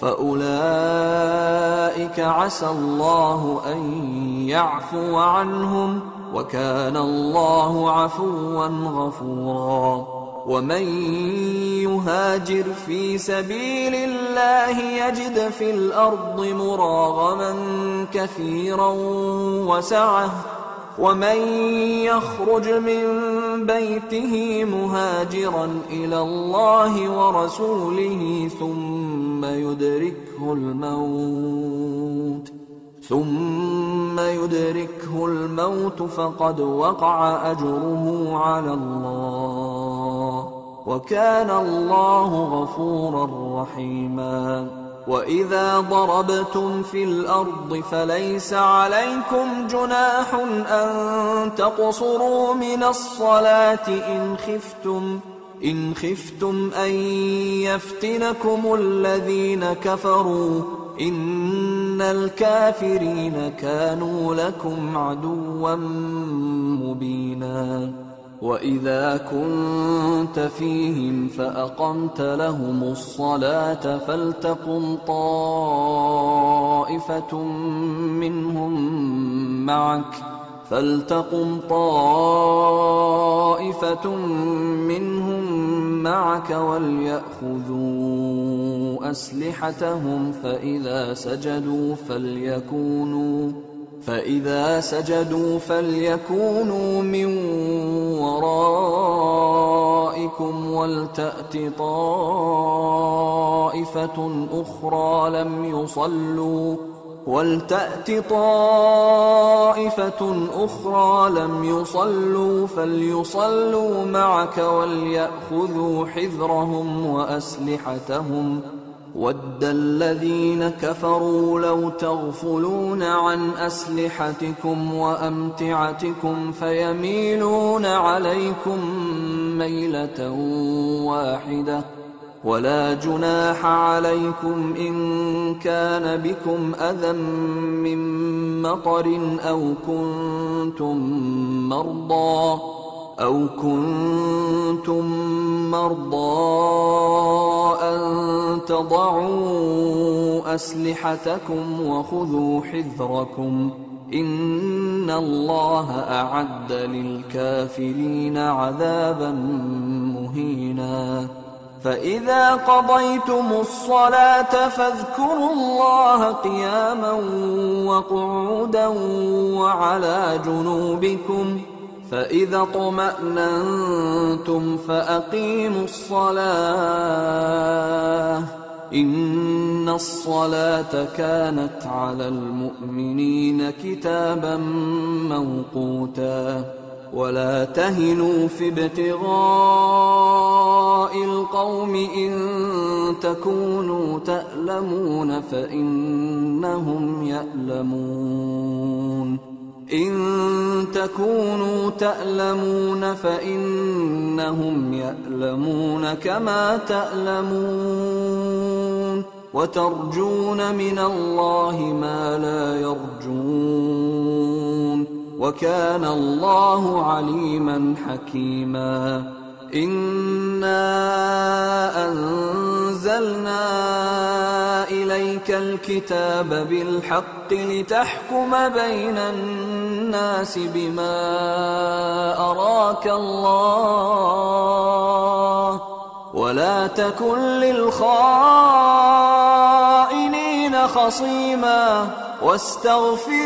فأولئك عسى الله أن يعفو عنهم، وكان الله عفوا غفورا. ومن يهاجر في سبيل الله يجد في الأرض مراغما كثيرا وسعة، ومن يخرج من بيته مهاجرا إلى الله ورسوله ثم يدركه الموت ثم يدركه الموت فقد وقع أجره على الله، وكان الله غفورا رحيما. وإذا ضربتم في الأرض فليس عليكم جناح أن تقصروا من الصلاة إن خفتم إن خفتم أن يفتنكم الذين كفروا إن الكافرين كانوا لكم عدوا مبينا. وإذا كنت فيهم فأقمت لهم الصلاة فلتقم طائفة منهم معك فلتقم طائفة منهم معك وليأخذوا أسلحتهم فإذا سجدوا فليكونوا فإذا سجدوا فليكونوا من ورائكم ولتأت طائفة أخرى لم يصلوا ولتأت طائفة أخرى لم يصلوا فليصلوا معك وليأخذوا حذرهم وأسلحتهم ود الذين كفروا لو تغفلون عن أسلحتكم وأمتعتكم فيميلون عليكم ميلة واحدة ولا جناح عليكم إن كان بكم أذى من مطر أو كنتم مرضى أو كنتم مرضى أن تضعوا أسلحتكم وخذوا حذركم إن الله أعد للكافرين عذابا مهينا. فإذا قضيتم الصلاة فاذكروا الله قياما وقعودا وعلى جنوبكم فإذا اطمأننتم فأقيموا الصلاة إن الصلاة كانت على المؤمنين كتابا موقوتا. ولا تهنوا في ابتغاء القوم إن تكونوا تألمون فإنهم يألمون إن تكونوا تألمون فإنهم يألمون كما تألمون وترجون من الله ما لا يرجون وكان الله عليما حكيما. إنا أنزلنا إليك الكتاب بالحق لتحكم بين الناس بما أراك الله ولا تكن للخائنين خصيما واستغفر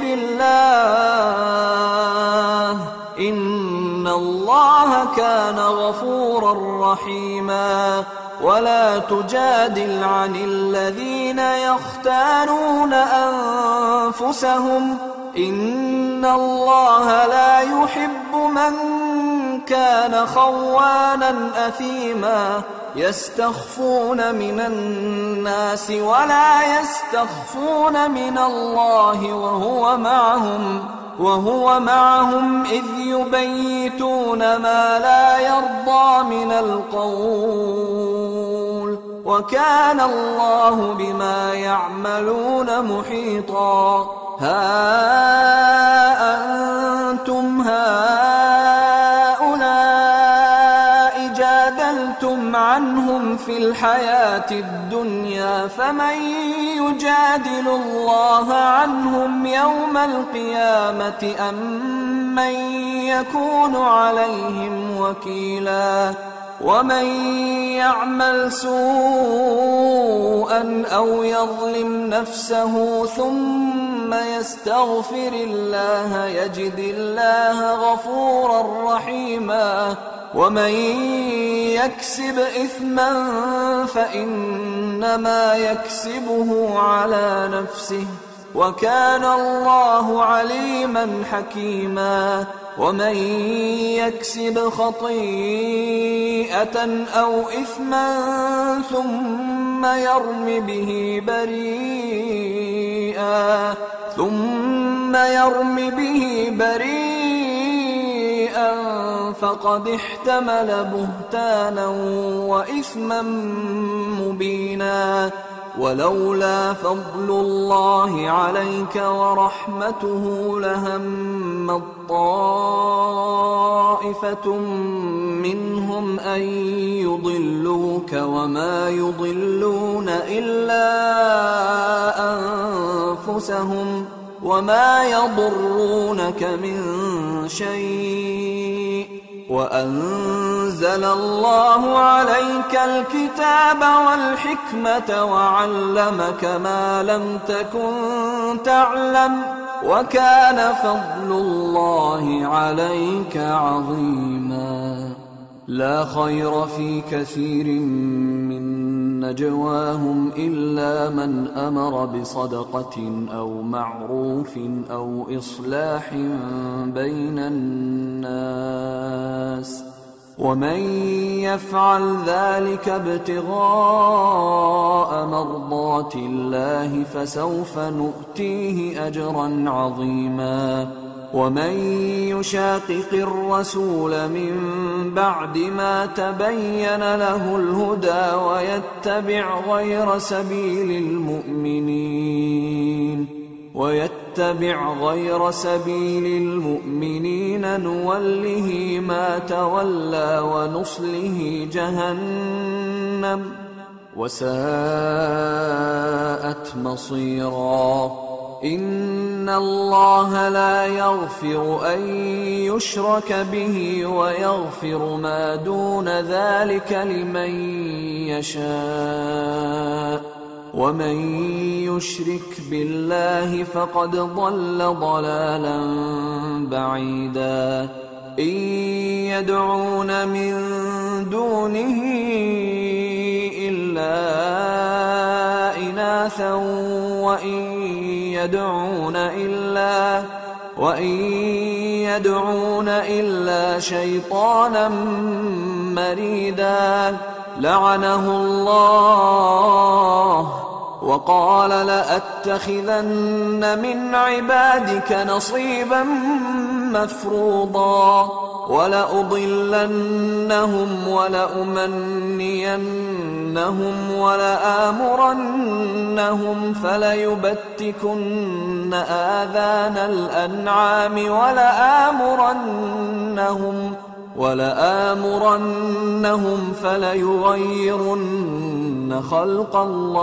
الله إن الله كان غفورا رحيما. ولا تجادل عن الذين يختانون أنفسهم إن الله لا يحب من كان خوانا أثيما يستخفون من الناس ولا يستخفون من الله وهو معهم وهو معهم إذ يبيتون ما لا يرضى من القول وكان الله بما يعملون محيطا. ها أنتم هؤلاء جادلتم عنهم في الحياة الدنيا فمن يجادل الله عنهم يوم القيامة أم من يكون عليهم وكيلا. ومن يعمل سوءا أو يظلم نفسه ثم يستغفر الله يجد الله غفورا رحيما. ومن يكسب إثما فإنما يكسبه على نفسه وكان الله عليما حكيما. ومن يكسب خطيئة أو إثما ثم يرم به بريئا ثم يرم به بريئا فقد احتمل بهتانا وإثما مبينا. ولولا فضل الله عليك ورحمته لهم طائفة منهم أن يضلوك وما يضلون إلا أنفسهم وما يضرونك من شيء وأنزل الله عليك الكتاب والحكمة وعلمك ما لم تكن تعلم وكان فضل الله عليك عظيما. لا خير في كثير من نجواهم إلا من أمر بصدقة أو معروف أو إصلاح بين الناس ومن يفعل ذلك ابتغاء مرضات الله فسوف نؤتيه أجرا عظيما. ومن يشاقق الرسول من بعد ما تبين له الهدى ويتبع غير سبيل المؤمنين ويتبع غير سبيل المؤمنين نوله ما تولى ونصله جهنم وساءت مصيرا. إن الله لا يغفر أن يشرك به ويغفر ما دون ذلك لمن يشاء ومن يشرك بالله فقد ضل ضلالا بعيدا. إن يدعون من دونه إلا إناثا وإن يدعون إلا وإن يدعون إلا شيطانا مريدا لعنه الله وقال لأتخذن من عبادك نصيبا مفروضا ولأضلنهم ولأمنينهم ولآمرنهم فليبتكن آذان الأنعام ولآمرنهم ولآمرنهم فليغيرن خلق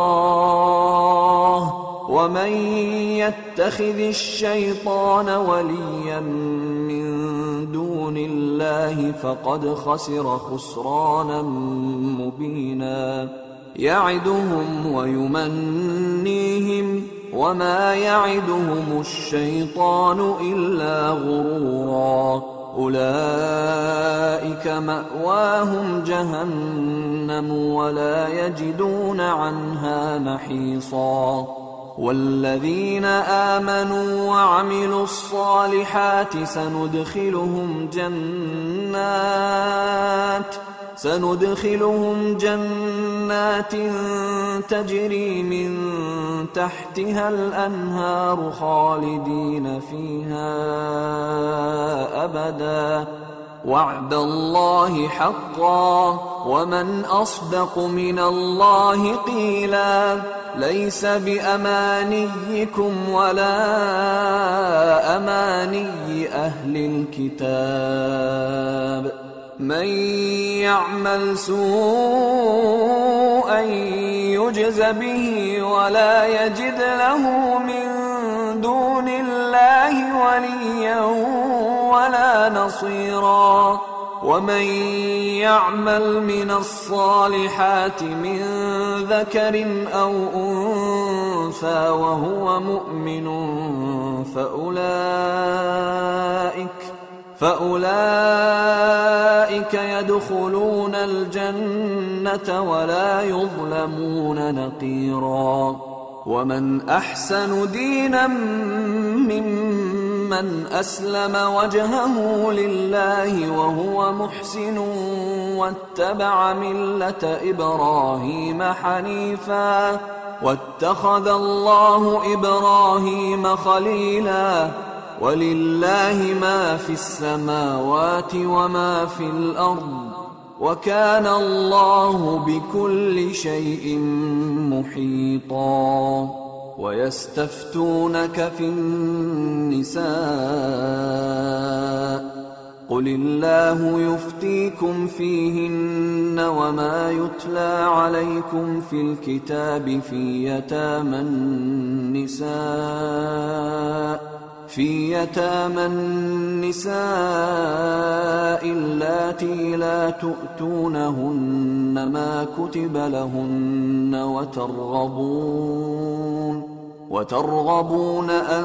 الله ومن يتخذ الشيطان وليا من دون الله فقد خسر خسرانا مبينا. يعدهم ويمنيهم وما يعدهم الشيطان إلا غرورا. أولئك مأواهم جهنم ولا يجدون عنها محيصا. والذين آمنوا وعملوا الصالحات سندخلهم جنات سندخلهم جنات تجري من تحتها الأنهار خالدين فيها أبدا وعد الله حقا ومن أصدق من الله قيلا. ليس بأمانيكم ولا أماني أهل الكتاب من يعمل سوءا يجز به ولا يجد له من دون الله وليا ولا نصيرا. ومن يعمل من الصالحات من ذكر أو أنثى وهو مؤمن فأولئك فأولئك يدخلون الجنة ولا يظلمون نقيرا. ومن أحسن دينا ممن ممن أسلم وجهه لله وهو محسن واتبع ملة إبراهيم حنيفا واتخذ الله إبراهيم خليلا ولله ما في السماوات وما في الأرض وكان الله بكل شيء محيطا. ويستفتونك في النساء قل الله يفتيكم فيهن وما يتلى عليكم في الكتاب في يتامى النساء في يتامى النساء اللاتي لا تؤتونهن ما كتب لهن وترغبون وترغبون أن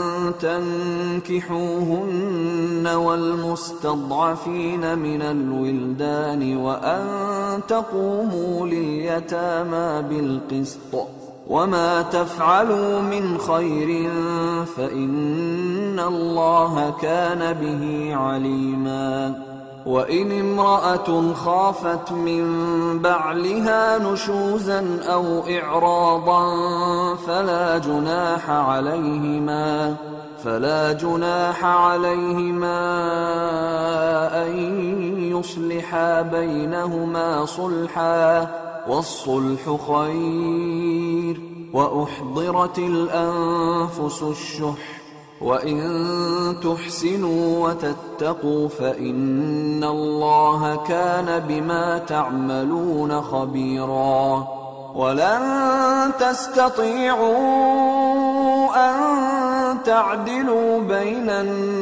تنكحوهن والمستضعفين من الولدان وأن تقوموا لليتامى بالقسط وما تفعلوا من خير فإن الله كان به عليما. وإن امرأة خافت من بعلها نشوزا أو إعراضا فلا جناح عليهما فلا جناح عليهما أن يصلحا بينهما صلحا والصلح خير وأحضرت الأنفس الشح وإن تحسنوا وتتقوا فإن الله كان بما تعملون خبيرا. ولن تستطيعوا أن تعدلوا بين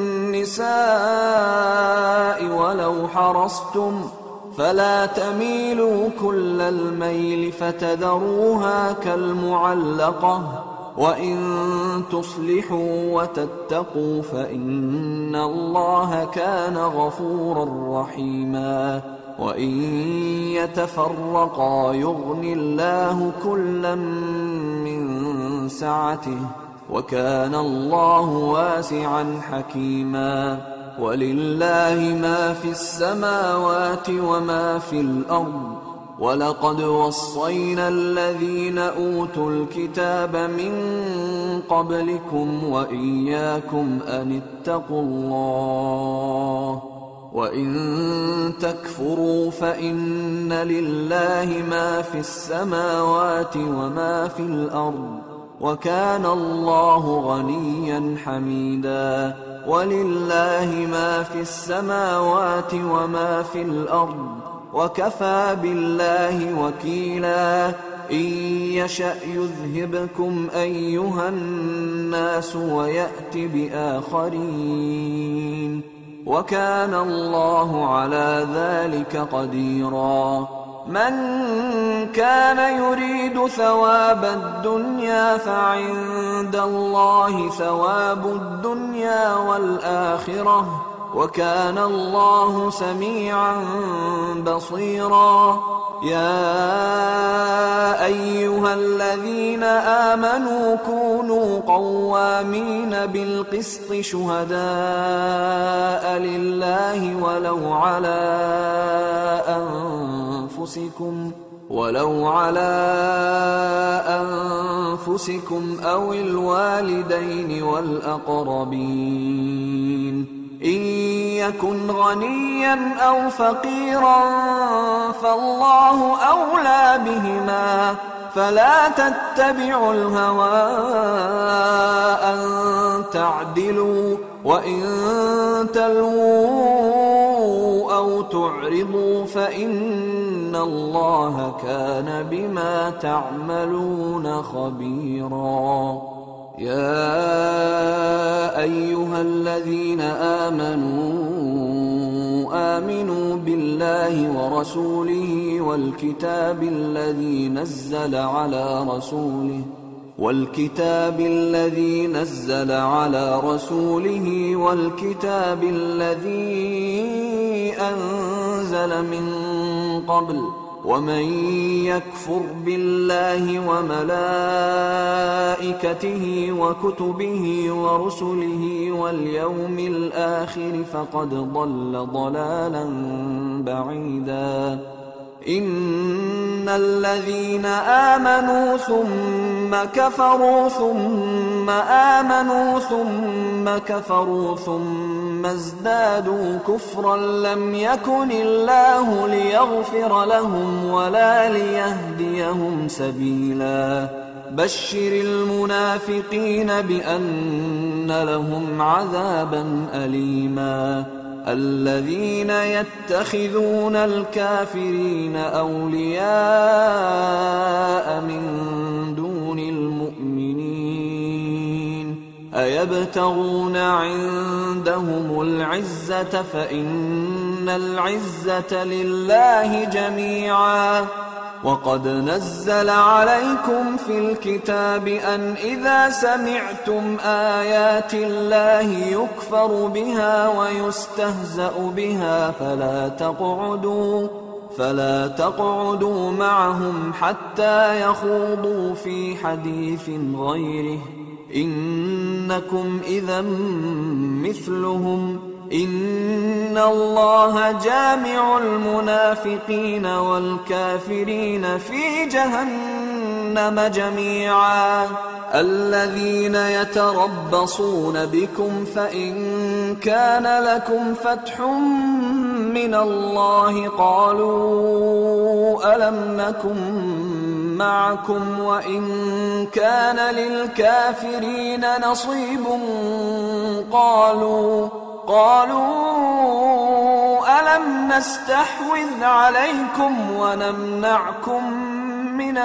النساء ولو حرصتم فلا تميلوا كل الميل فتذروها كالمعلقة وإن تصلحوا وتتقوا فإن الله كان غفورا رحيما. وإن يتفرقا يغن الله كلا من سعته وكان الله واسعا حكيما. ولله ما في السماوات وما في الأرض ولقد وصينا الذين أوتوا الكتاب من قبلكم وإياكم أن اتقوا الله وإن تكفروا فإن لله ما في السماوات وما في الأرض وكان الله غنيا حميدا. ولله ما في السماوات وما في الأرض وكفى بالله وكيلا. إن يشأ يذهبكم أيها الناس ويأت بآخرين وكان الله على ذلك قديرا. من كان يريد ثواب الدنيا فعند الله ثواب الدنيا والآخرة وكان الله سميعا بصيرا. يا أيها الذين آمنوا كونوا قوامين بالقسط شهداء لله ولو على أنفسكم ولو على أنفسكم أو الوالدين والأقربين إن يكن غنيا أو فقيرا فالله أولى بهما فلا تتبعوا الهوى أن تعدلوا وإن تلووا أو تعرضوا فإن الله كان بما تعملون خبيرا. يا أيها الذين آمنوا آمنوا بالله ورسوله والكتاب الذي نزل على رسوله والكتاب الذي نزل على رسوله والكتاب الذي أنزل من قبل ومن يكفر بالله وملائكته وكتبه ورسله واليوم الآخر فقد ضل ضلالا بعيدا. إن الذين آمنوا ثم كفروا ثم آمنوا ثم كفروا ثم ازدادوا كفرا لم يكن الله ليغفر لهم ولا ليهديهم سبيلا. بشر المنافقين بأن لهم عذابا أليما. الذين يتخذون الكافرين أولياء من دون المؤمنين أيبتغون عندهم العزة فإن العزة لله جميعا. وقد نزل عليكم في الكتاب أن إذا سمعتم آيات الله يكفر بها ويستهزأ بها فلا تقعدوا فلا تقعدوا معهم حتى يخوضوا في حديث غيره إنكم إذا مثلهم. إن الله جامع المنافقين والكافرين في جهنم جميعا. الذين يتربصون بكم فإن كان لكم فتح من الله قالوا ألم نكن معكم وإن كان للكافرين نصيب قالوا قالوا ألم نستحوذ عليكم ونمنعكم من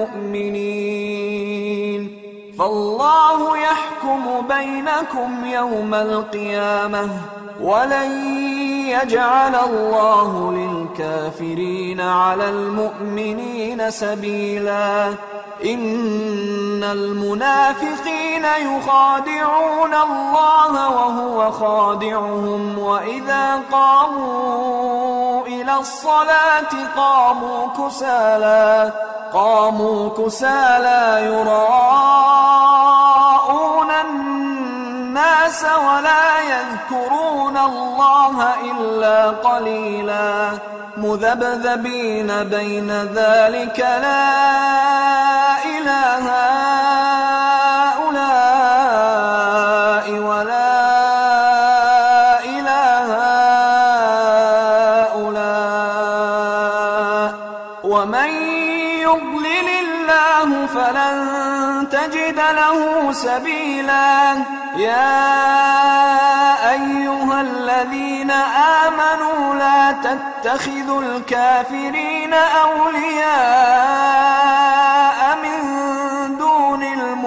المؤمنين فالله يحكم بينكم يوم القيامة ولن يجعل الله للكافرين على المؤمنين سبيلا. إن المنافقين يخادعون الله وهو خادعهم وإذا قاموا إلى الصلاة قاموا كسالى قاموا كسالى يراءون الناس ولا يذكرون الله إلا قليلا. مذبذبين بين ذلك لا إله هؤلاء ولا إله هؤلاء ومن يضلل الله فلن تجد له سبيلا. يا أيها الذين آمنوا لا تتخذوا الكافرين أولياء من دون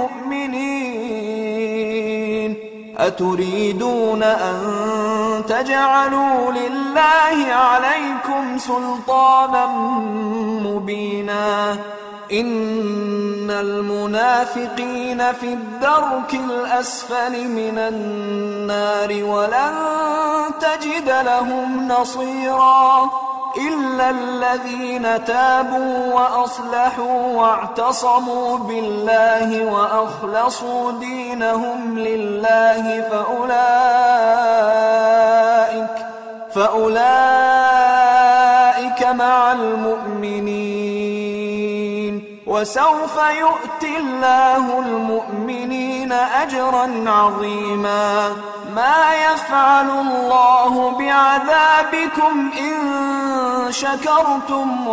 المؤمنين أتريدون أن تجعلوا لله عليكم سلطانا مبينا. إن المنافقين في الدرك الأسفل من النار ولن تجد لهم نصيرا إلا الذين تابوا وأصلحوا واعتصموا بالله وأخلصوا دينهم لله فأولئك فأولئك مع المؤمنين وسوف يؤتي الله المؤمنين أجرا عظيما. ما يفعل الله بعذابكم إن شكرتم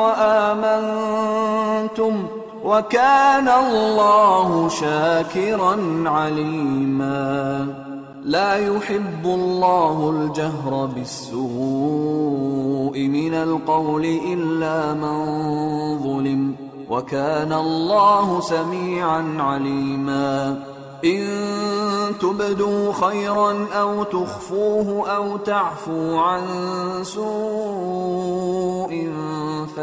وآمنتم وكان الله شاكرا عليما. لا يحب الله الجهر بالسوء من القول إلا من ظلم وكان الله سميعا عليما. إن تبدوا خيرا أو تخفوه أو تعفوا عن سوء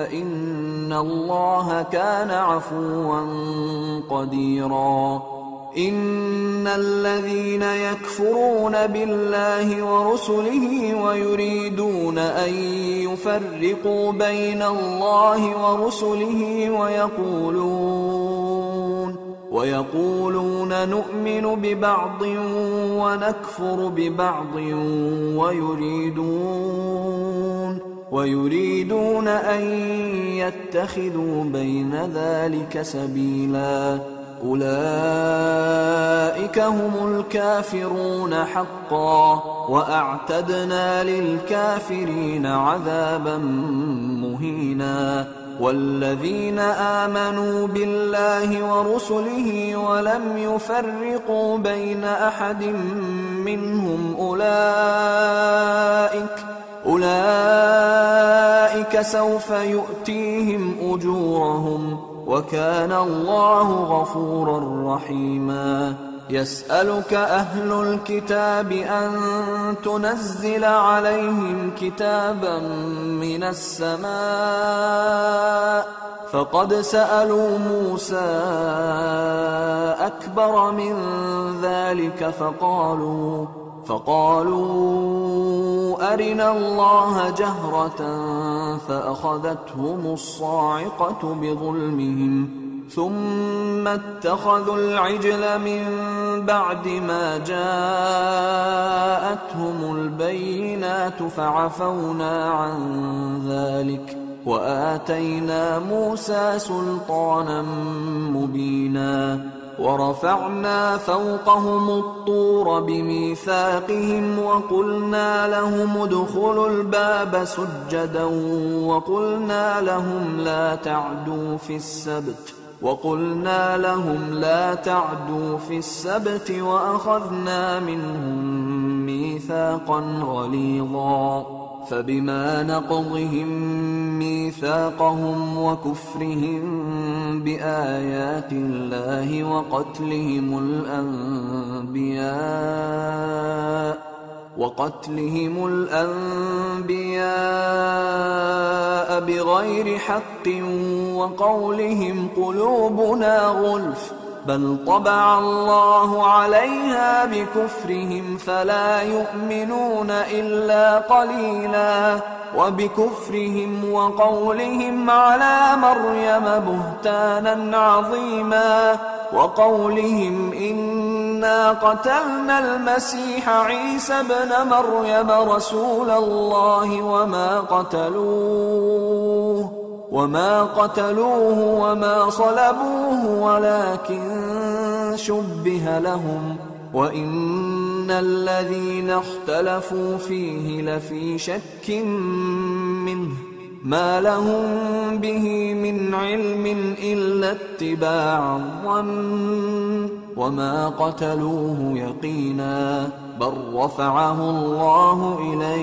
فإن الله كان عفوا قديرا. إن الذين يكفرون بالله ورسله ويريدون أن يفرقوا بين الله ورسله ويقولون ويقولون نؤمن ببعض ونكفر ببعض ويريدون ويريدون أن يتخذوا بين ذلك سبيلا أولئك هم الكافرون حقا وأعتدنا للكافرين عذابا مهينا والذين آمنوا بالله ورسله ولم يفرقوا بين أحد منهم أولئك أولئك سوف يؤتيهم أجورهم وكان الله غفورا رحيما يسألك أهل الكتاب أن تنزل عليهم كتابا من السماء فقد سألوا موسى أكبر من ذلك فقالوا فقالوا أرنا الله جهرة فأخذتهم الصاعقة بظلمهم ثم اتخذوا العجل من بعد ما جاءتهم البينات فعفونا عن ذلك وآتينا موسى سلطانا مبينا ورفعنا فوقهم الطور بميثاقهم وقلنا لهم ادخلوا الباب سجدا وقلنا لهم لا تعدوا في السبت وقلنا لهم لا تعدوا في السبت وأخذنا منهم ميثاقا غليظا فبما نقضهم ميثاقهم وكفرهم بآيات الله وقتلهم الأنبياء وقتلهم الأنبياء بغير حق وقولهم قلوبنا غلف بل طبع الله عليها بكفرهم فلا يؤمنون إلا قليلا وبكفرهم وقولهم على مريم بهتانا عظيما وقولهم إنا قتلنا المسيح عيسى ابن مريم رسول الله وما قتلوه وما قتلوه وما صلبوه ولكن شبه لهم وإن الذين اختلفوا فيه لفي شك منه ما لهم به من علم إلا اتباع الظن وما قتلوه يقينا بل رفعه الله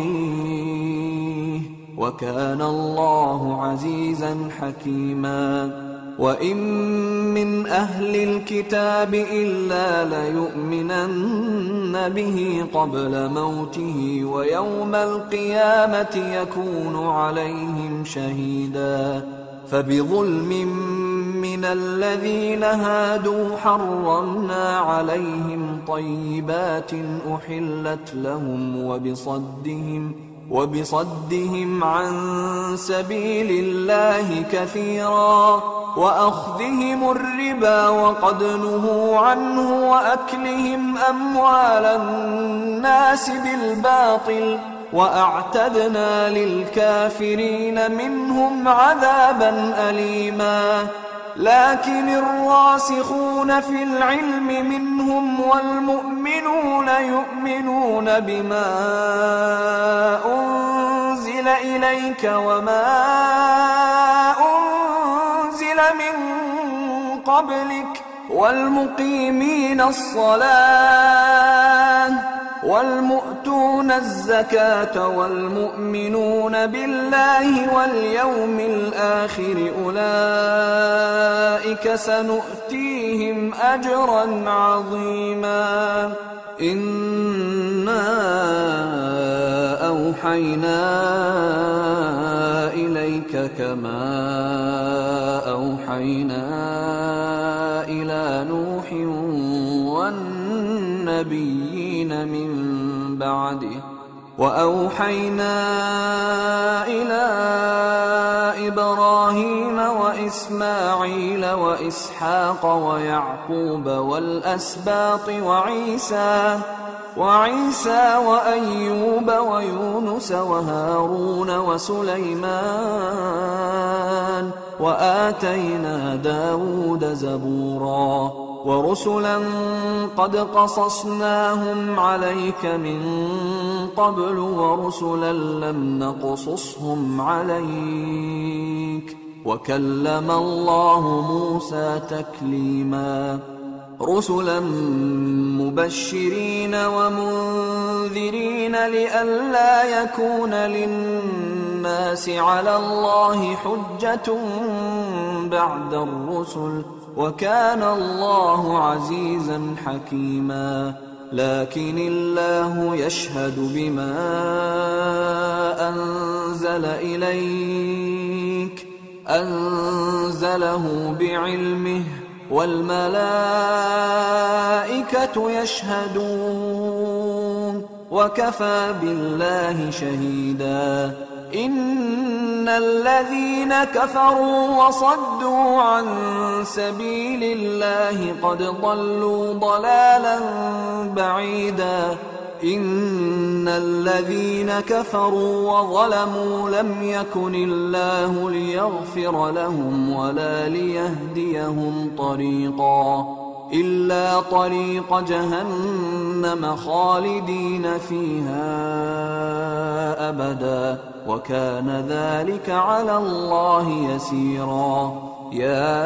إليه وكان الله عزيزا حكيما وإن من أهل الكتاب إلا ليؤمنن به قبل موته ويوم القيامة يكون عليهم شهيدا فبظلم من الذين هادوا حرمنا عليهم طيبات أحلت لهم وبصدهم وبصدهم عن سبيل الله كثيرا وأخذهم الربا وقد نهوا عنه وأكلهم أموال الناس بالباطل وأعتدنا للكافرين منهم عذابا أليما لكن الراسخون في العلم منهم والمؤمنون يؤمنون بما أنزل إليك وما أنزل من قبلك والمقيمين الصلاة والمؤتون الزكاة والمؤمنون بالله واليوم الآخر أولئك سنؤتيهم أجرا عظيما إنا أوحينا إليك كما أوحينا إلى نوح النبيين من بعده. وأوحينا إلى إبراهيم وإسماعيل وإسحاق ويعقوب والأسباط وعيسى وعيسى وأيوب ويونس وهارون وسليمان وآتينا داود زبورا ورسلا قد قصصناهم عليك من قبل ورسلا لم نقصصهم عليك وكلم الله موسى تكليما رسلا مبشرين ومنذرين لئلا يكون للناس على الله حجة بعد الرسل وكان الله عزيزا حكيما. لكن الله يشهد بما أنزل إليك أنزله بعلمه والملائكة يشهدون وكفى بالله شهيدا. إن الذين كفروا وصدوا عن سبيل الله قد ضلوا ضلالا بعيدا. إن الذين كفروا وظلموا لم يكن الله ليغفر لهم ولا ليهديهم طريقا إلا طريق جهنم خالدين فيها أبدا وكان ذلك على الله يسيرا. يا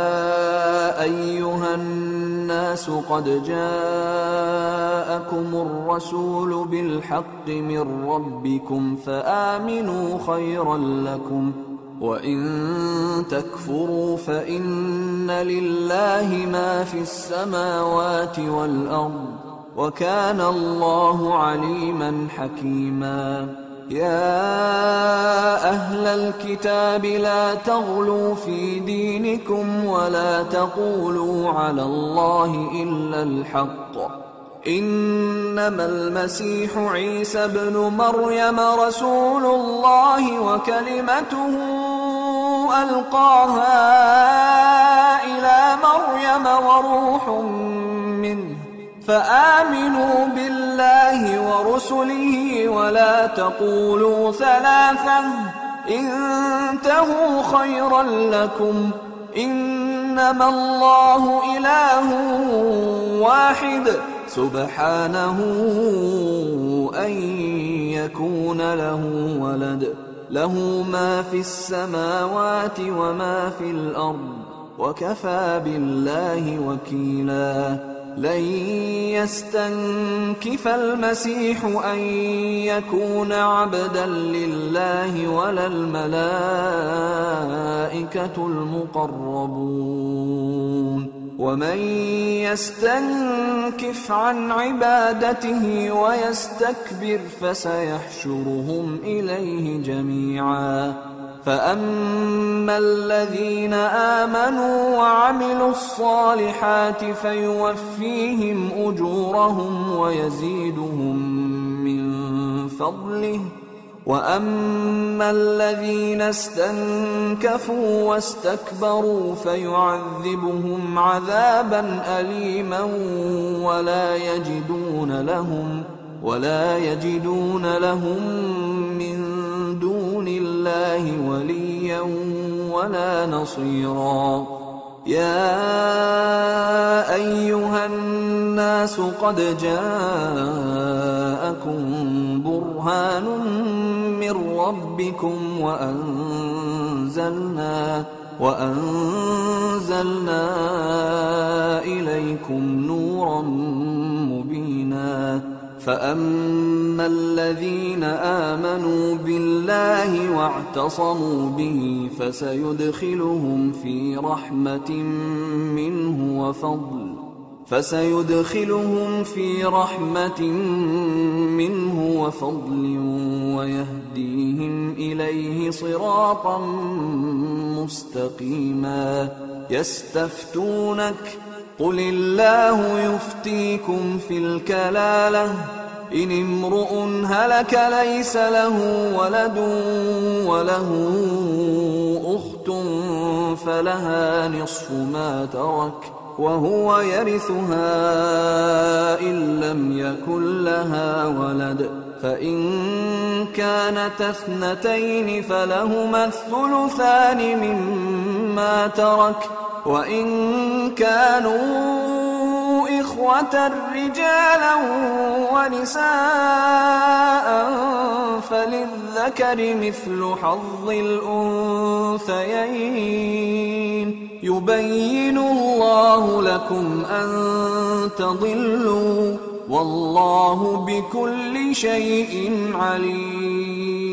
أيها الناس قد جاءكم الرسول بالحق من ربكم فآمنوا خيرا لكم وإن تكفروا فإن لله ما في السماوات والأرض وكان الله عليما حكيما. يا أهل الكتاب لا تغلوا في دينكم ولا تقولوا على الله إلا الحق إنما المسيح عيسى ابن مريم رسول الله وكلمته ألقاها إلى مريم وروح منه فآمنوا بالله ورسله ولا تقولوا ثلاثة انتهوا خيرا لكم إنما الله إله واحد سبحانه أن يكون له ولد له ما في السماوات وما في الأرض وكفى بالله وكيلا. لن يستنكف المسيح أن يكون عبدا لله ولا الملائكة المقربون ومن يستنكف عن عبادته ويستكبر فسيحشرهم إليه جميعا. فأما الذين آمنوا وعملوا الصالحات فيوفيهم أجورهم ويزيدهم من فضله وأما الذين استنكفوا واستكبروا فيعذبهم عذابا أليما ولا يجدون لهم ولا يجدون لهم من دون الله وليا ولا نصيرا. يا أيها الناس قد جاءكم برهان من ربكم وأنزلنا وأنزلنا إليكم نورا مبينا. فأما الذين آمنوا بالله واعتصموا به فسيدخلهم في رحمة منه وفضل فسيدخلهم في رحمة منه وفضل ويهديهم إليه صراطا مستقيما. يستفتونك قل الله يفتيكم في الكلالة إن امرؤ هلك ليس له ولد وله أخت فلها نصف ما ترك وهو يرثها إن لم يكن لها ولد فإن كانت اثنتين فلهما الثلثان مما ترك وإن كانوا إخوة رجالا ونساء فللذكر مثل حظ الأنثيين يبين الله لكم أن تضلوا والله بكل شيء عليم.